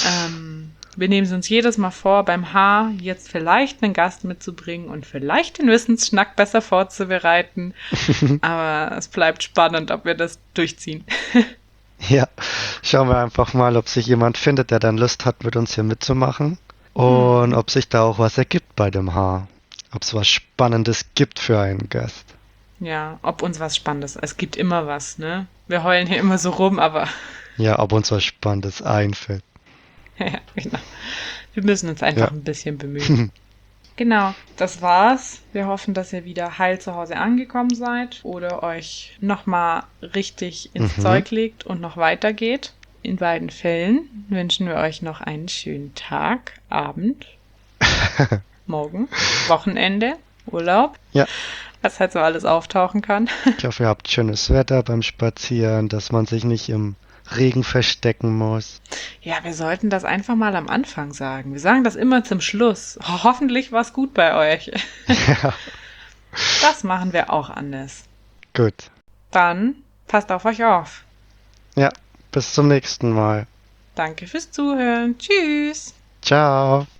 Wir nehmen es uns jedes Mal vor, beim Haar jetzt vielleicht einen Gast mitzubringen und vielleicht den Wissensschnack besser vorzubereiten. Aber es bleibt spannend, ob wir das durchziehen. Ja, schauen wir einfach mal, ob sich jemand findet, der dann Lust hat, mit uns hier mitzumachen. Und Hm. ob sich da auch was ergibt bei dem Haar. Ob es was Spannendes gibt für einen Gast. Ja, ob uns was Spannendes. Es gibt immer was, ne? Wir heulen hier immer so rum, aber Ja, ob uns was Spannendes einfällt. ja, genau. Wir müssen uns einfach Ja. ein bisschen bemühen. Genau, das war's. Wir hoffen, dass ihr wieder heil zu Hause angekommen seid oder euch nochmal richtig ins Mhm. Zeug legt und noch weitergeht. In beiden Fällen wünschen wir euch noch einen schönen Tag, Abend, Morgen, Wochenende, Urlaub, Ja, was halt so alles auftauchen kann. ich hoffe, ihr habt schönes Wetter beim Spazieren, dass man sich nicht im Regen verstecken muss. Ja, wir sollten das einfach mal am Anfang sagen. Wir sagen das immer zum Schluss. Hoffentlich war's gut bei euch. Ja, Das machen wir auch anders. gut. Dann passt auf euch auf. Ja, bis zum nächsten Mal. Danke fürs Zuhören. Tschüss. Ciao.